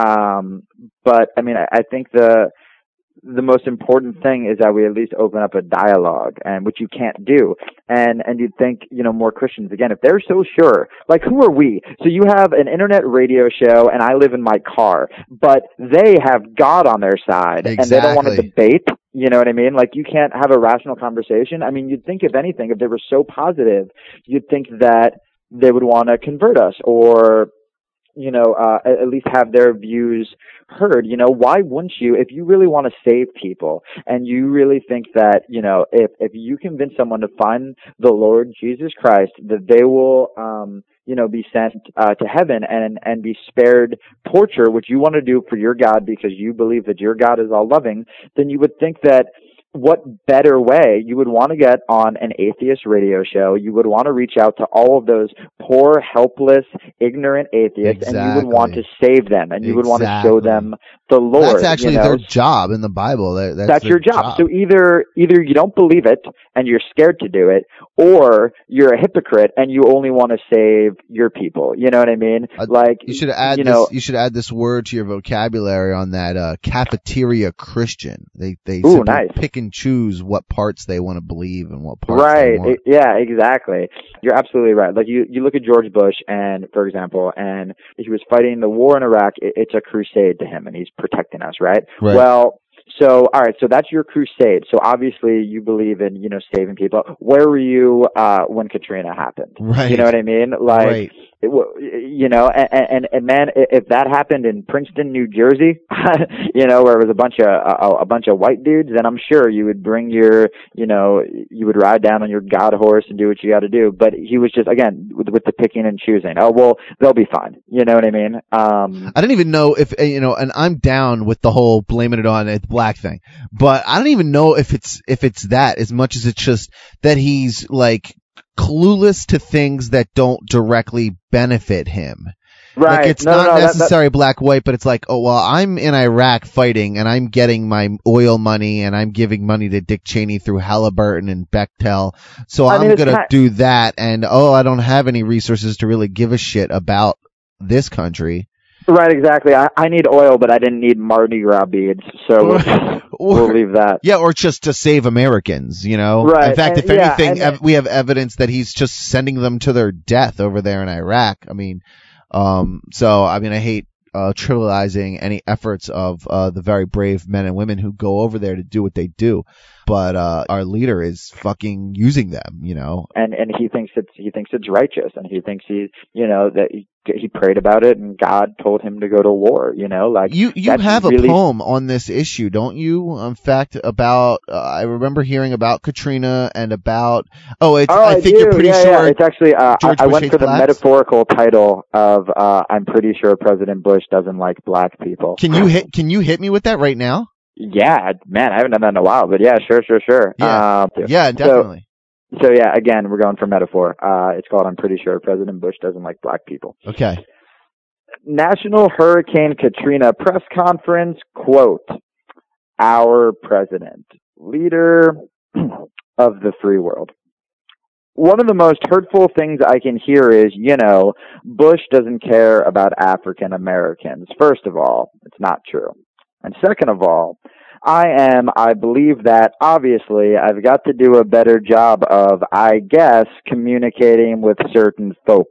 Um, but I mean, I, I think the the most important thing is that we at least open up a dialogue, and which you can't do. And and you'd think, you know, more Christians, again, if they're so sure, like, who are we? So you have an internet radio show, and I live in my car, but they have God on their side, Exactly. and they don't want to debate. You know what I mean? Like, you can't have a rational conversation. I mean, you'd think, if anything, if they were so positive, you'd think that they would want to convert us, or, you know, uh, at least have their views heard. You know, why wouldn't you, if you really want to save people and you really think that, you know, if, if you convince someone to find the Lord Jesus Christ, that they will, um, you know, be sent uh, to heaven and, and be spared torture, which you want to do for your God because you believe that your God is all loving, then you would think that, what better way? You would want to get on an atheist radio show. You would want to reach out to all of those poor, helpless, ignorant atheists, Exactly. and you would want to save them, and you would want to Exactly. show them the Lord. That's actually you know? their job in the Bible. That- That's, That's their your job. So either either you don't believe it and you're scared to do it, or you're a hypocrite and you only want to save your people. You know what I mean? Like, You should add you this. know, You should add this word to your vocabulary on that uh, cafeteria Christian. They they Ooh, simply nice. pick and choose what parts they want to believe and what parts right. they want. It- yeah, exactly. You're absolutely right. Like, you, you look at George Bush, and for example, and he was fighting the war in Iraq. It, it's a crusade to him, and he's protecting us, right? Right. Well, so, all right, so that's your crusade. So obviously you believe in, you know, saving people. Where were you uh when Katrina happened? Right. You know what I mean? Like, Right. it, w- you know, and, and and man, if that happened in Princeton, New Jersey, you know, where it was a bunch of a, a bunch of white dudes, then I'm sure you would bring your, you know, you would ride down on your god horse and do what you got to do. But he was just, again, with, with the picking and choosing. Oh well, they'll be fine. You know what I mean? Um, I don't even know if, uh, you know, and I'm down with the whole blaming it on the black thing, but I don't even know if it's, if it's that as much as it's just that he's like clueless to things that don't directly benefit him. Right. Like, it's No, not no, that- that- necessarily black, white, but it's like, oh, well, I'm in Iraq fighting and I'm getting my oil money and I'm giving money to Dick Cheney through Halliburton and Bechtel. So I I'm mean, it's going to kind- do that. And, oh, I don't have any resources to really give a shit about this country. Right, exactly. I, I need oil, but I didn't need Mardi Gras beads, so we'll, we'll leave that. Yeah, or just to save Americans, you know? Right, In fact, and- if yeah, anything, and- ev- we have evidence that he's just sending them to their death over there in Iraq. I mean, um, so, I mean, I hate uh, trivializing any efforts of uh, the very brave men and women who go over there to do what they do. But uh, our leader is fucking using them, you know? And and he thinks it's he thinks it's righteous, and he thinks he, you know, that he, he prayed about it, and God told him to go to war. You know, like You you that's have really, a poem on this issue, don't you? In fact, about uh, I remember hearing about Katrina and about oh, it's Oh, I think do. you're pretty yeah, sure Yeah. It's actually uh, I, George I Bush went hates for the blacks? metaphorical title of uh, I'm pretty sure President Bush doesn't like black people. Can you hit Can you hit me with that right now? Yeah, man, I haven't done that in a while, but yeah, sure, sure, sure. Yeah, Um, yeah, so- definitely. So, yeah, again, we're going for metaphor. Uh, it's called I'm pretty sure President Bush doesn't like black people. Okay. National Hurricane Katrina press conference, quote, our president, leader of the free world. One of the most hurtful things I can hear is, you know, Bush doesn't care about African Americans. First of all, it's not true. And second of all, I am, I believe that, obviously, I've got to do a better job of, I guess, communicating with certain folk.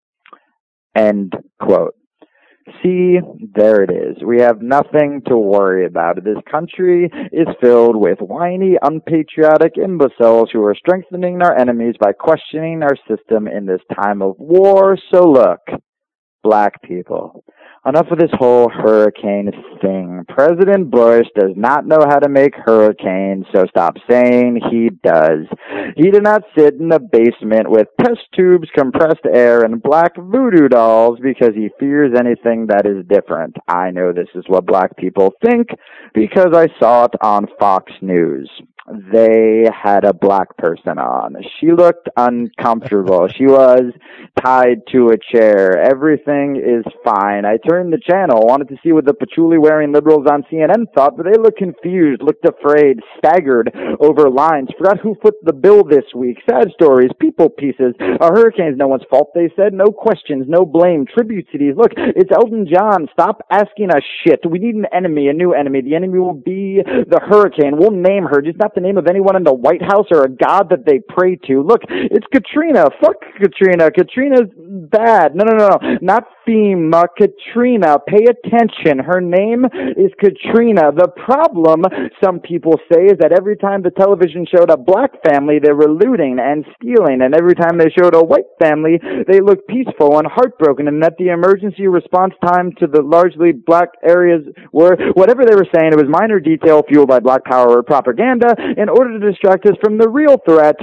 End quote. See, there it is. We have nothing to worry about. This country is filled with whiny, unpatriotic imbeciles who are strengthening our enemies by questioning our system in this time of war. So look, black people, enough of this whole hurricane thing. President Bush does not know how to make hurricanes, so stop saying he does. He did not sit in the basement with test tubes, compressed air, and black voodoo dolls because he fears anything that is different. I know this is what black people think because I saw it on Fox News. They had a black person on. She looked uncomfortable. She was tied to a chair. Everything is fine. I turned the channel, wanted to see what the patchouli-wearing liberals on C N N thought, but they looked confused, looked afraid, staggered over lines, forgot who put the bill this week. Sad stories, people pieces. A hurricane's no one's fault, they said. No questions, no blame. Tribute C Ds. Look, it's Elton John. Stop asking us shit. We need an enemy, a new enemy. The enemy will be the hurricane. We'll name her, just not the name of anyone in the White House or a god that they pray to. Look, it's Katrina. Fuck Katrina. Katrina's bad. No, no, no, no. Not FEMA. Katrina. Pay attention. Her name is Katrina. The problem, some people say, is that every time the television showed a black family, they were looting and stealing, and every time they showed a white family, they looked peaceful and heartbroken, and that the emergency response time to the largely black areas were, whatever they were saying, it was minor detail fueled by black power or propaganda in order to distract us from the real threat,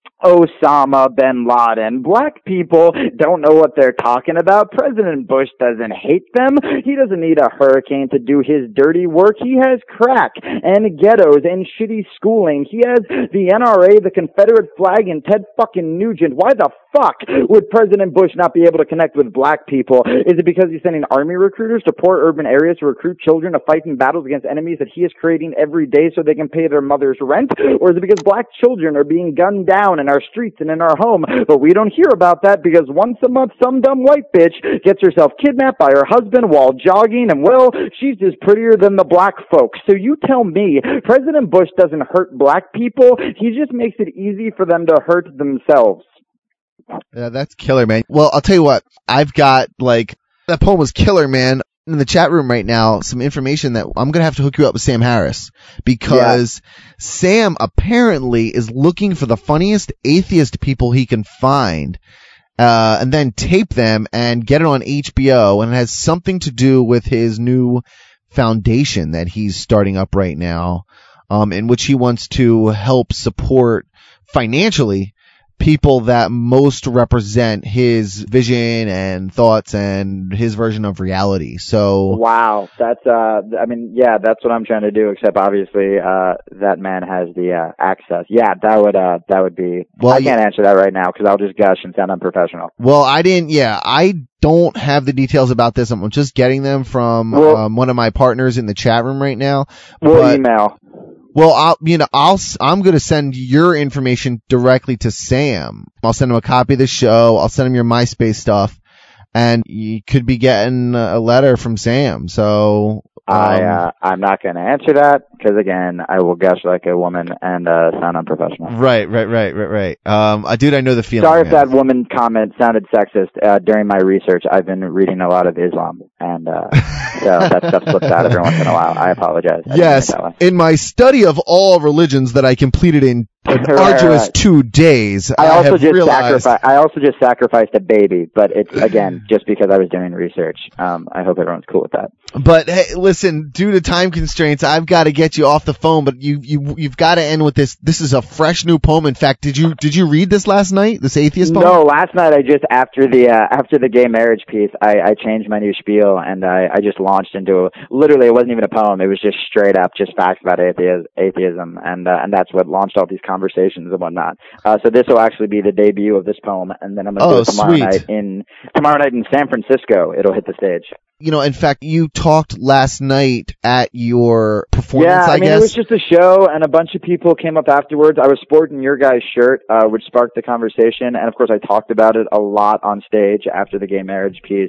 Osama bin Laden. Black people don't know what they're talking about. President Bush doesn't hate them. He doesn't need a hurricane to do his dirty work. He has crack and ghettos and shitty schooling. He has the N R A, the Confederate flag, and Ted fucking Nugent. Why the fuck would President Bush not be able to connect with black people? Is it because he's sending army recruiters to poor urban areas to recruit children to fight in battles against enemies that he is creating every day so they can pay their mother's rent? Or is it because black children are being gunned down in our streets and in our home? But we don't hear about that because once a month some dumb white bitch gets herself kidnapped by her husband while jogging, and well, she's just prettier than the black folks. So you tell me President Bush doesn't hurt black people, he just makes it easy for them to hurt themselves. Yeah, that's killer, man. Well, I'll tell you what, I've got, like, that poem was killer, man. In the chat room right now, some information that I'm going to have to hook you up with Sam Harris, because yeah. Sam apparently is looking for the funniest atheist people he can find, uh, and then tape them and get it on H B O, and it has something to do with his new foundation that he's starting up right now, um, in which he wants to help support financially people that most represent his vision and thoughts and his version of reality. So wow, that's uh I mean, yeah, that's what I'm trying to do, except obviously uh that man has the uh access. Yeah, that would uh that would be well, I can't yeah. answer that right now because I'll just gush and sound unprofessional. Well, I didn't yeah, I don't have the details about this. I'm just getting them from well, um, one of my partners in the chat room right now. We'll but, email. Well, I'll, you know, I'll, I'm going to send your information directly to Sam. I'll send him a copy of the show. I'll send him your MySpace stuff, and you could be getting a letter from Sam. So, um, I, uh, I'm not going to answer that because again, I will gush like a woman and, uh, sound unprofessional. Right, right, right, right, right. Um, I, dude, I know the feeling. Sorry if man. that woman comment sounded sexist. Uh, during my research, I've been reading a lot of Islam, and, uh, so that stuff slips out every once in a while. I apologize. I yes, in my study of all religions that I completed in an right, arduous right. two days, I, I also have just realized... sacrificed. I also just sacrificed a baby, but it's again just because I was doing research. Um, I hope everyone's cool with that. But hey, listen, due to time constraints, I've got to get you off the phone. But you, you, you've got to end with this. This is a fresh new poem. In fact, did you, did you read this last night? This atheist poem? No, last night I just after the uh, after the gay marriage piece, I, I changed my new spiel and I, I just launched into a, literally it wasn't even a poem. It was just straight up just facts about atheism, atheism, and uh, and that's what launched all these conversations and whatnot. Uh, so this will actually be the debut of this poem, and then I'm going to oh, do it tomorrow sweet. night in tomorrow night in San Francisco. It'll hit the stage. You know, in fact, you talked last night at your performance, yeah, I, I mean, guess. It was just a show, and a bunch of people came up afterwards. I was sporting your guy's shirt, uh, which sparked the conversation, and of course I talked about it a lot on stage after the gay marriage piece.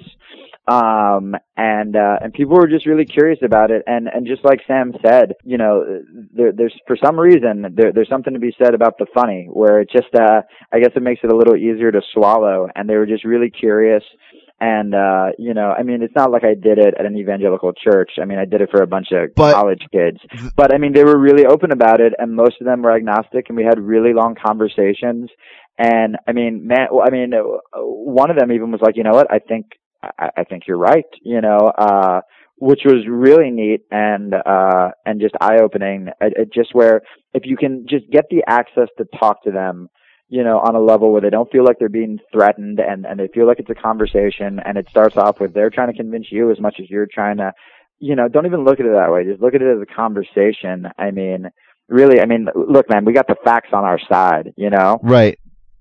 Um, and, uh, and people were just really curious about it. And, and just like Sam said, you know, there, there's, for some reason, there, there's something to be said about the funny, where it just, uh, I guess it makes it a little easier to swallow. And they were just really curious. And, uh, you know, I mean, it's not like I did it at an evangelical church. I mean, I did it for a bunch of but, college kids. But, I mean, they were really open about it, and most of them were agnostic, and we had really long conversations. And, I mean, man, I mean, one of them even was like, you know what, I think, I, I think you're right, you know, uh, which was really neat and, uh, and just eye-opening. It, it just where if you can just get the access to talk to them, you know, on a level where they don't feel like they're being threatened and, and they feel like it's a conversation, and it starts off with they're trying to convince you as much as you're trying to, you know, don't even look at it that way. Just look at it as a conversation. I mean, really, I mean, look, man, we got the facts on our side, you know? Right.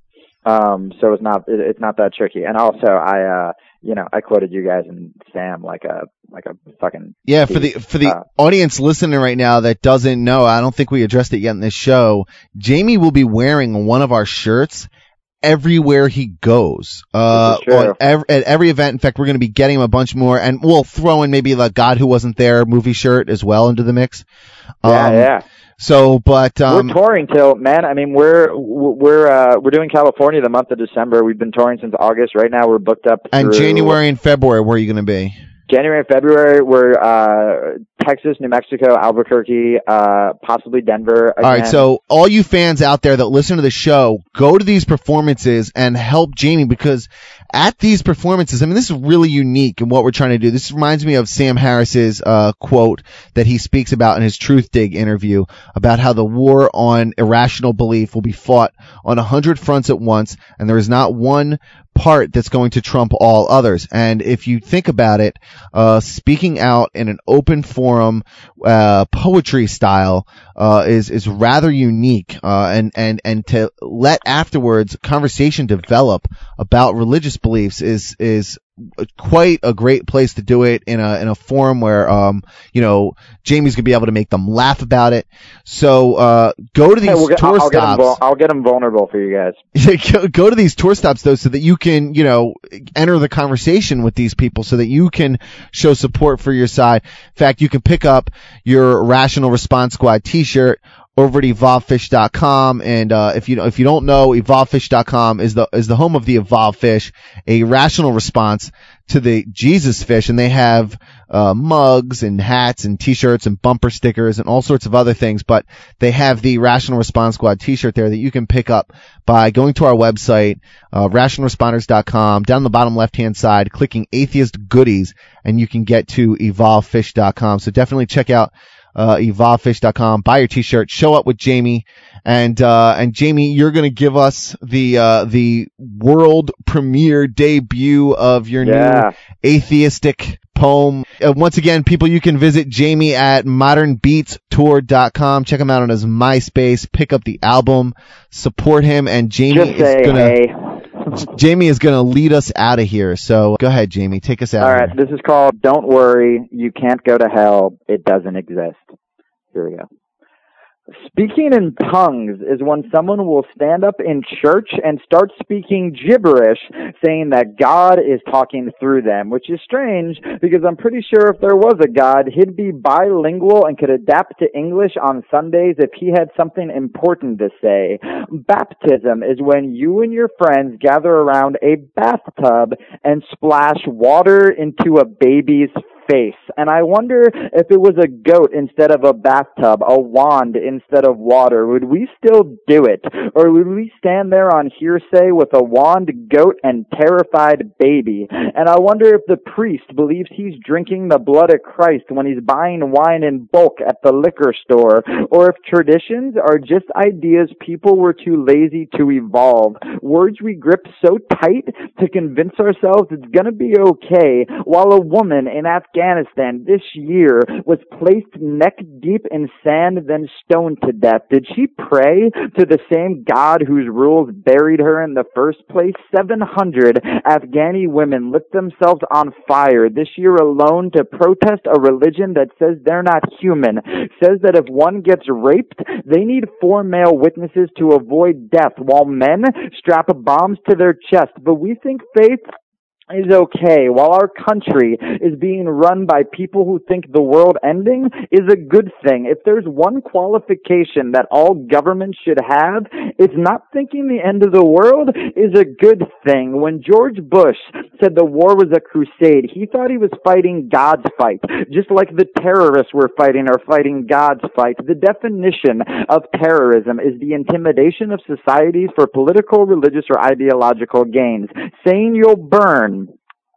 Um, so it's not, it, it's not that tricky. And also, I, uh, you know, I quoted you guys and Sam like a, like a fucking. Yeah, for the, for the uh, audience listening right now that doesn't know, I don't think we addressed it yet in this show. Jamie will be wearing one of our shirts everywhere he goes. Uh, on every, at every event. In fact, we're going to be getting him a bunch more, and we'll throw in maybe the God Who Wasn't There movie shirt as well into the mix. Yeah, um, yeah. So, but um, we're touring till, man. I mean, we're we're uh, we're doing California the month of December. We've been touring since August. Right now, we're booked up. And through January and February, where are you going to be? January and February, we're uh, Texas, New Mexico, Albuquerque, uh, possibly Denver. Again. All right, so all you fans out there that listen to the show, go to these performances and help Jamie, because at these performances, I mean, this is really unique in what we're trying to do. This reminds me of Sam Harris's uh, quote that he speaks about in his Truth Dig interview about how the war on irrational belief will be fought on a hundred fronts at once, and there is not one part that's going to trump all others. And if you think about it, uh, speaking out in an open forum, uh, poetry style, uh, is, is rather unique. Uh, and, and, and to let afterwards conversation develop about religious beliefs is, is quite a great place to do it in a, in a forum where, um, you know, Jamie's gonna be able to make them laugh about it. So, uh, go to these hey, we'll, tour I'll, I'll stops. Get them, I'll get them vulnerable for you guys. go, go to these tour stops though, so that you can, you know, enter the conversation with these people, so that you can show support for your side. In fact, you can pick up your Rational Response Squad t-shirt over at evolve fish dot com, and uh if you if you don't know, evolve fish dot com is the is the home of the Evolve Fish, a rational response to the Jesus fish, and they have uh mugs and hats and t-shirts and bumper stickers and all sorts of other things, but they have the Rational Response Squad t-shirt there that you can pick up by going to our website, uh rational responders dot com, down the bottom left hand side, clicking Atheist Goodies, and you can get to evolve fish dot com. So definitely check out Uh, evolve fish dot com, buy your t-shirt, show up with Jamie, and, uh, and Jamie, you're gonna give us the, uh, the world premiere debut of your yeah. new atheistic poem. Uh, once again, people, you can visit Jamie at modern beats tour dot com, check him out on his MySpace, pick up the album, support him, and Jamie Just say is gonna, hey. Jamie is gonna lead us out of here. So go ahead, Jamie, take us out. All of right, here. this is called Don't Worry, You Can't Go to Hell, It Doesn't Exist. Here we go. Speaking in tongues is when someone will stand up in church and start speaking gibberish, saying that God is talking through them, which is strange because I'm pretty sure if there was a God, he'd be bilingual and could adapt to English on Sundays if he had something important to say. Baptism is when you and your friends gather around a bathtub and splash water into a baby's face. And I wonder if it was a goat instead of a bathtub, a wand instead of water, would we still do it? Or would we stand there on hearsay with a wand, goat, and terrified baby? And I wonder if the priest believes he's drinking the blood of Christ when he's buying wine in bulk at the liquor store, or if traditions are just ideas people were too lazy to evolve, words we grip so tight to convince ourselves it's gonna be okay, while a woman in Afghanistan Afghanistan this year was placed neck deep in sand, then stoned to death. Did she pray to the same God whose rules buried her in the first place? seven hundred Afghani women lit themselves on fire this year alone to protest a religion that says they're not human, says that if one gets raped, they need four male witnesses to avoid death, while men strap bombs to their chest. But we think faith is okay, while our country is being run by people who think the world ending is a good thing. If there's one qualification that all government should have, it's not thinking the end of the world is a good thing. When George Bush said the war was a crusade, he thought he was fighting God's fight, just like the terrorists we're fighting are fighting God's fight. The definition of terrorism is the intimidation of societies for political, religious, or ideological gains. Saying you'll burn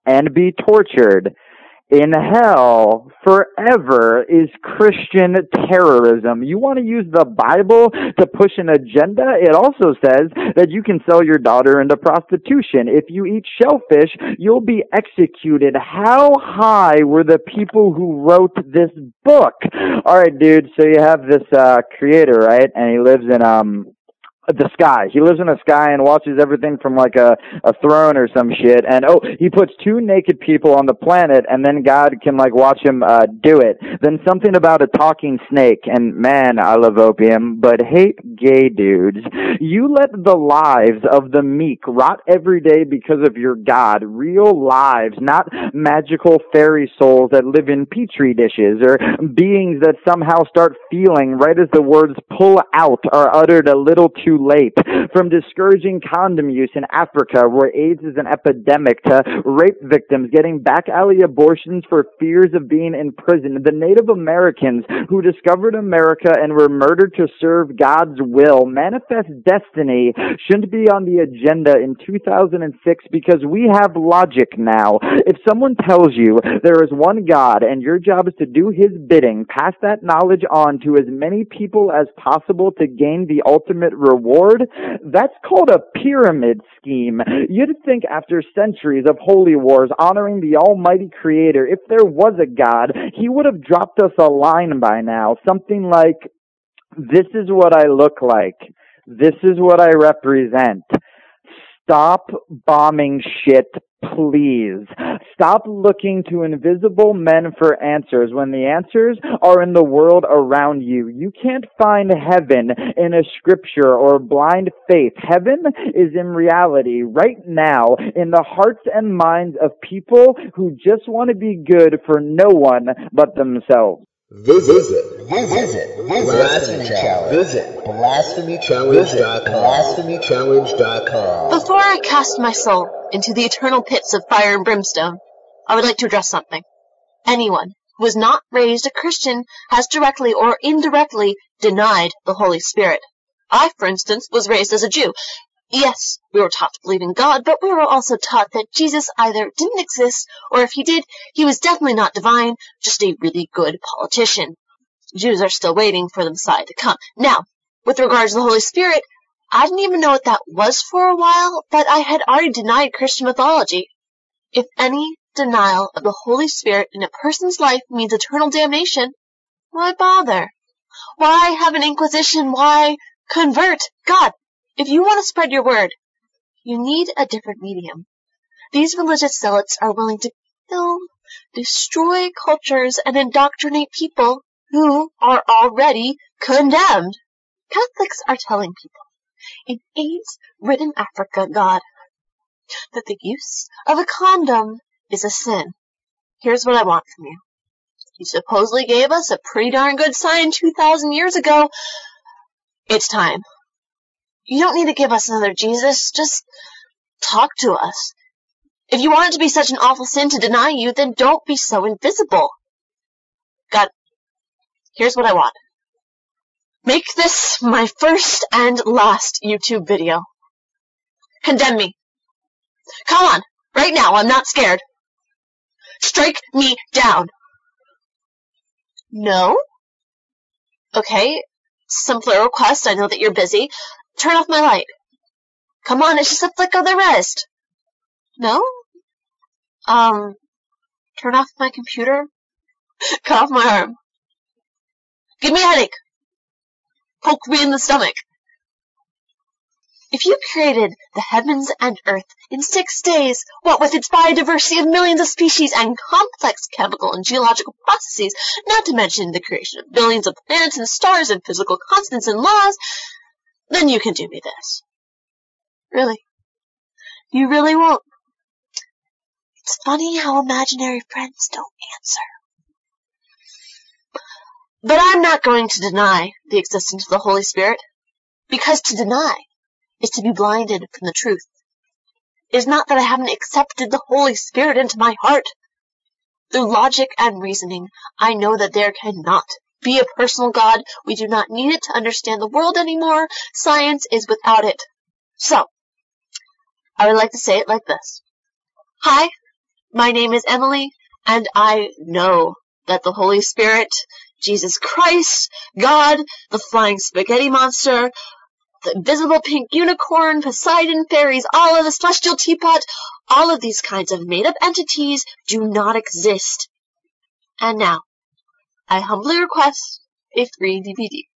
and be tortured in hell forever is Christian terrorism. You want to use the Bible to push an agenda? It also says that you can sell your daughter into prostitution. If you eat shellfish, you'll be executed. How high were the people who wrote this book? All right, dude, so you have this uh creator, right? And he lives in um the sky. He lives in the sky and watches everything from like a, a throne or some shit. And oh, he puts two naked people on the planet and then God can like watch him uh do it. Then something about a talking snake. And man, I love opium, but hate gay dudes. You let the lives of the meek rot every day because of your God. Real lives, not magical fairy souls that live in petri dishes or beings that somehow start feeling right as the words pull out are uttered a little too late. From discouraging condom use in Africa, where AIDS is an epidemic, to rape victims getting back alley abortions for fears of being in prison, the Native Americans who discovered America and were murdered to serve God's will. Manifest Destiny shouldn't be on the agenda in two thousand six because we have logic now. If someone tells you there is one God and your job is to do his bidding, pass that knowledge on to as many people as possible to gain the ultimate reward, that's called a pyramid scheme. You'd think after centuries of holy wars honoring the almighty creator, if there was a God, he would have dropped us a line by now. Something like, this is what I look like. This is what I represent. Stop bombing shit, please. Stop looking to invisible men for answers when the answers are in the world around you. You can't find heaven in a scripture or blind faith. Heaven is in reality right now in the hearts and minds of people who just want to be good for no one but themselves. Visit, visit, visit, Blasphemy Challenge. Visit blasphemy challenge dot com. blasphemy challenge dot com. Before I cast my soul into the eternal pits of fire and brimstone, I would like to address something. Anyone who was not raised a Christian has directly or indirectly denied the Holy Spirit. I, for instance, was raised as a Jew. Yes, we were taught to believe in God, but we were also taught that Jesus either didn't exist, or if he did, he was definitely not divine, just a really good politician. Jews are still waiting for the Messiah to come. Now, with regards to the Holy Spirit, I didn't even know what that was for a while, but I had already denied Christian mythology. If any denial of the Holy Spirit in a person's life means eternal damnation, why bother? Why have an inquisition? Why convert? God, if you want to spread your word, you need a different medium. These religious zealots are willing to kill, destroy cultures, and indoctrinate people who are already condemned. Catholics are telling people in AIDS-ridden Africa, God, that the use of a condom is a sin. Here's what I want from you. You supposedly gave us a pretty darn good sign two thousand years ago. It's time. You don't need to give us another Jesus. Just talk to us. If you want it to be such an awful sin to deny you, then don't be so invisible. God, here's what I want. Make this my first and last YouTube video. Condemn me. Come on, right now, I'm not scared. Strike me down. No? Okay, simpler request, I know that you're busy. Turn off my light. Come on, it's just a flick of the wrist. No? Um, turn off my computer? Cut off my arm. Give me a headache. Poke me in the stomach. If you created the heavens and earth in six days, what with its biodiversity of millions of species and complex chemical and geological processes, not to mention the creation of billions of planets and stars and physical constants and laws, then you can do me this. Really? You really won't? It's funny how imaginary friends don't answer. But I'm not going to deny the existence of the Holy Spirit, because to deny is to be blinded from the truth. It is not that I haven't accepted the Holy Spirit into my heart. Through logic and reasoning, I know that there cannot be a personal God. We do not need it to understand the world anymore. Science is without it. So, I would like to say it like this. Hi, My name is Emily, and I know that the Holy Spirit, Jesus Christ, God, the flying spaghetti monster, the invisible pink unicorn, Poseidon, fairies, Allah, the celestial teapot, all of these kinds of made-up entities do not exist. And now, I humbly request a free D V D.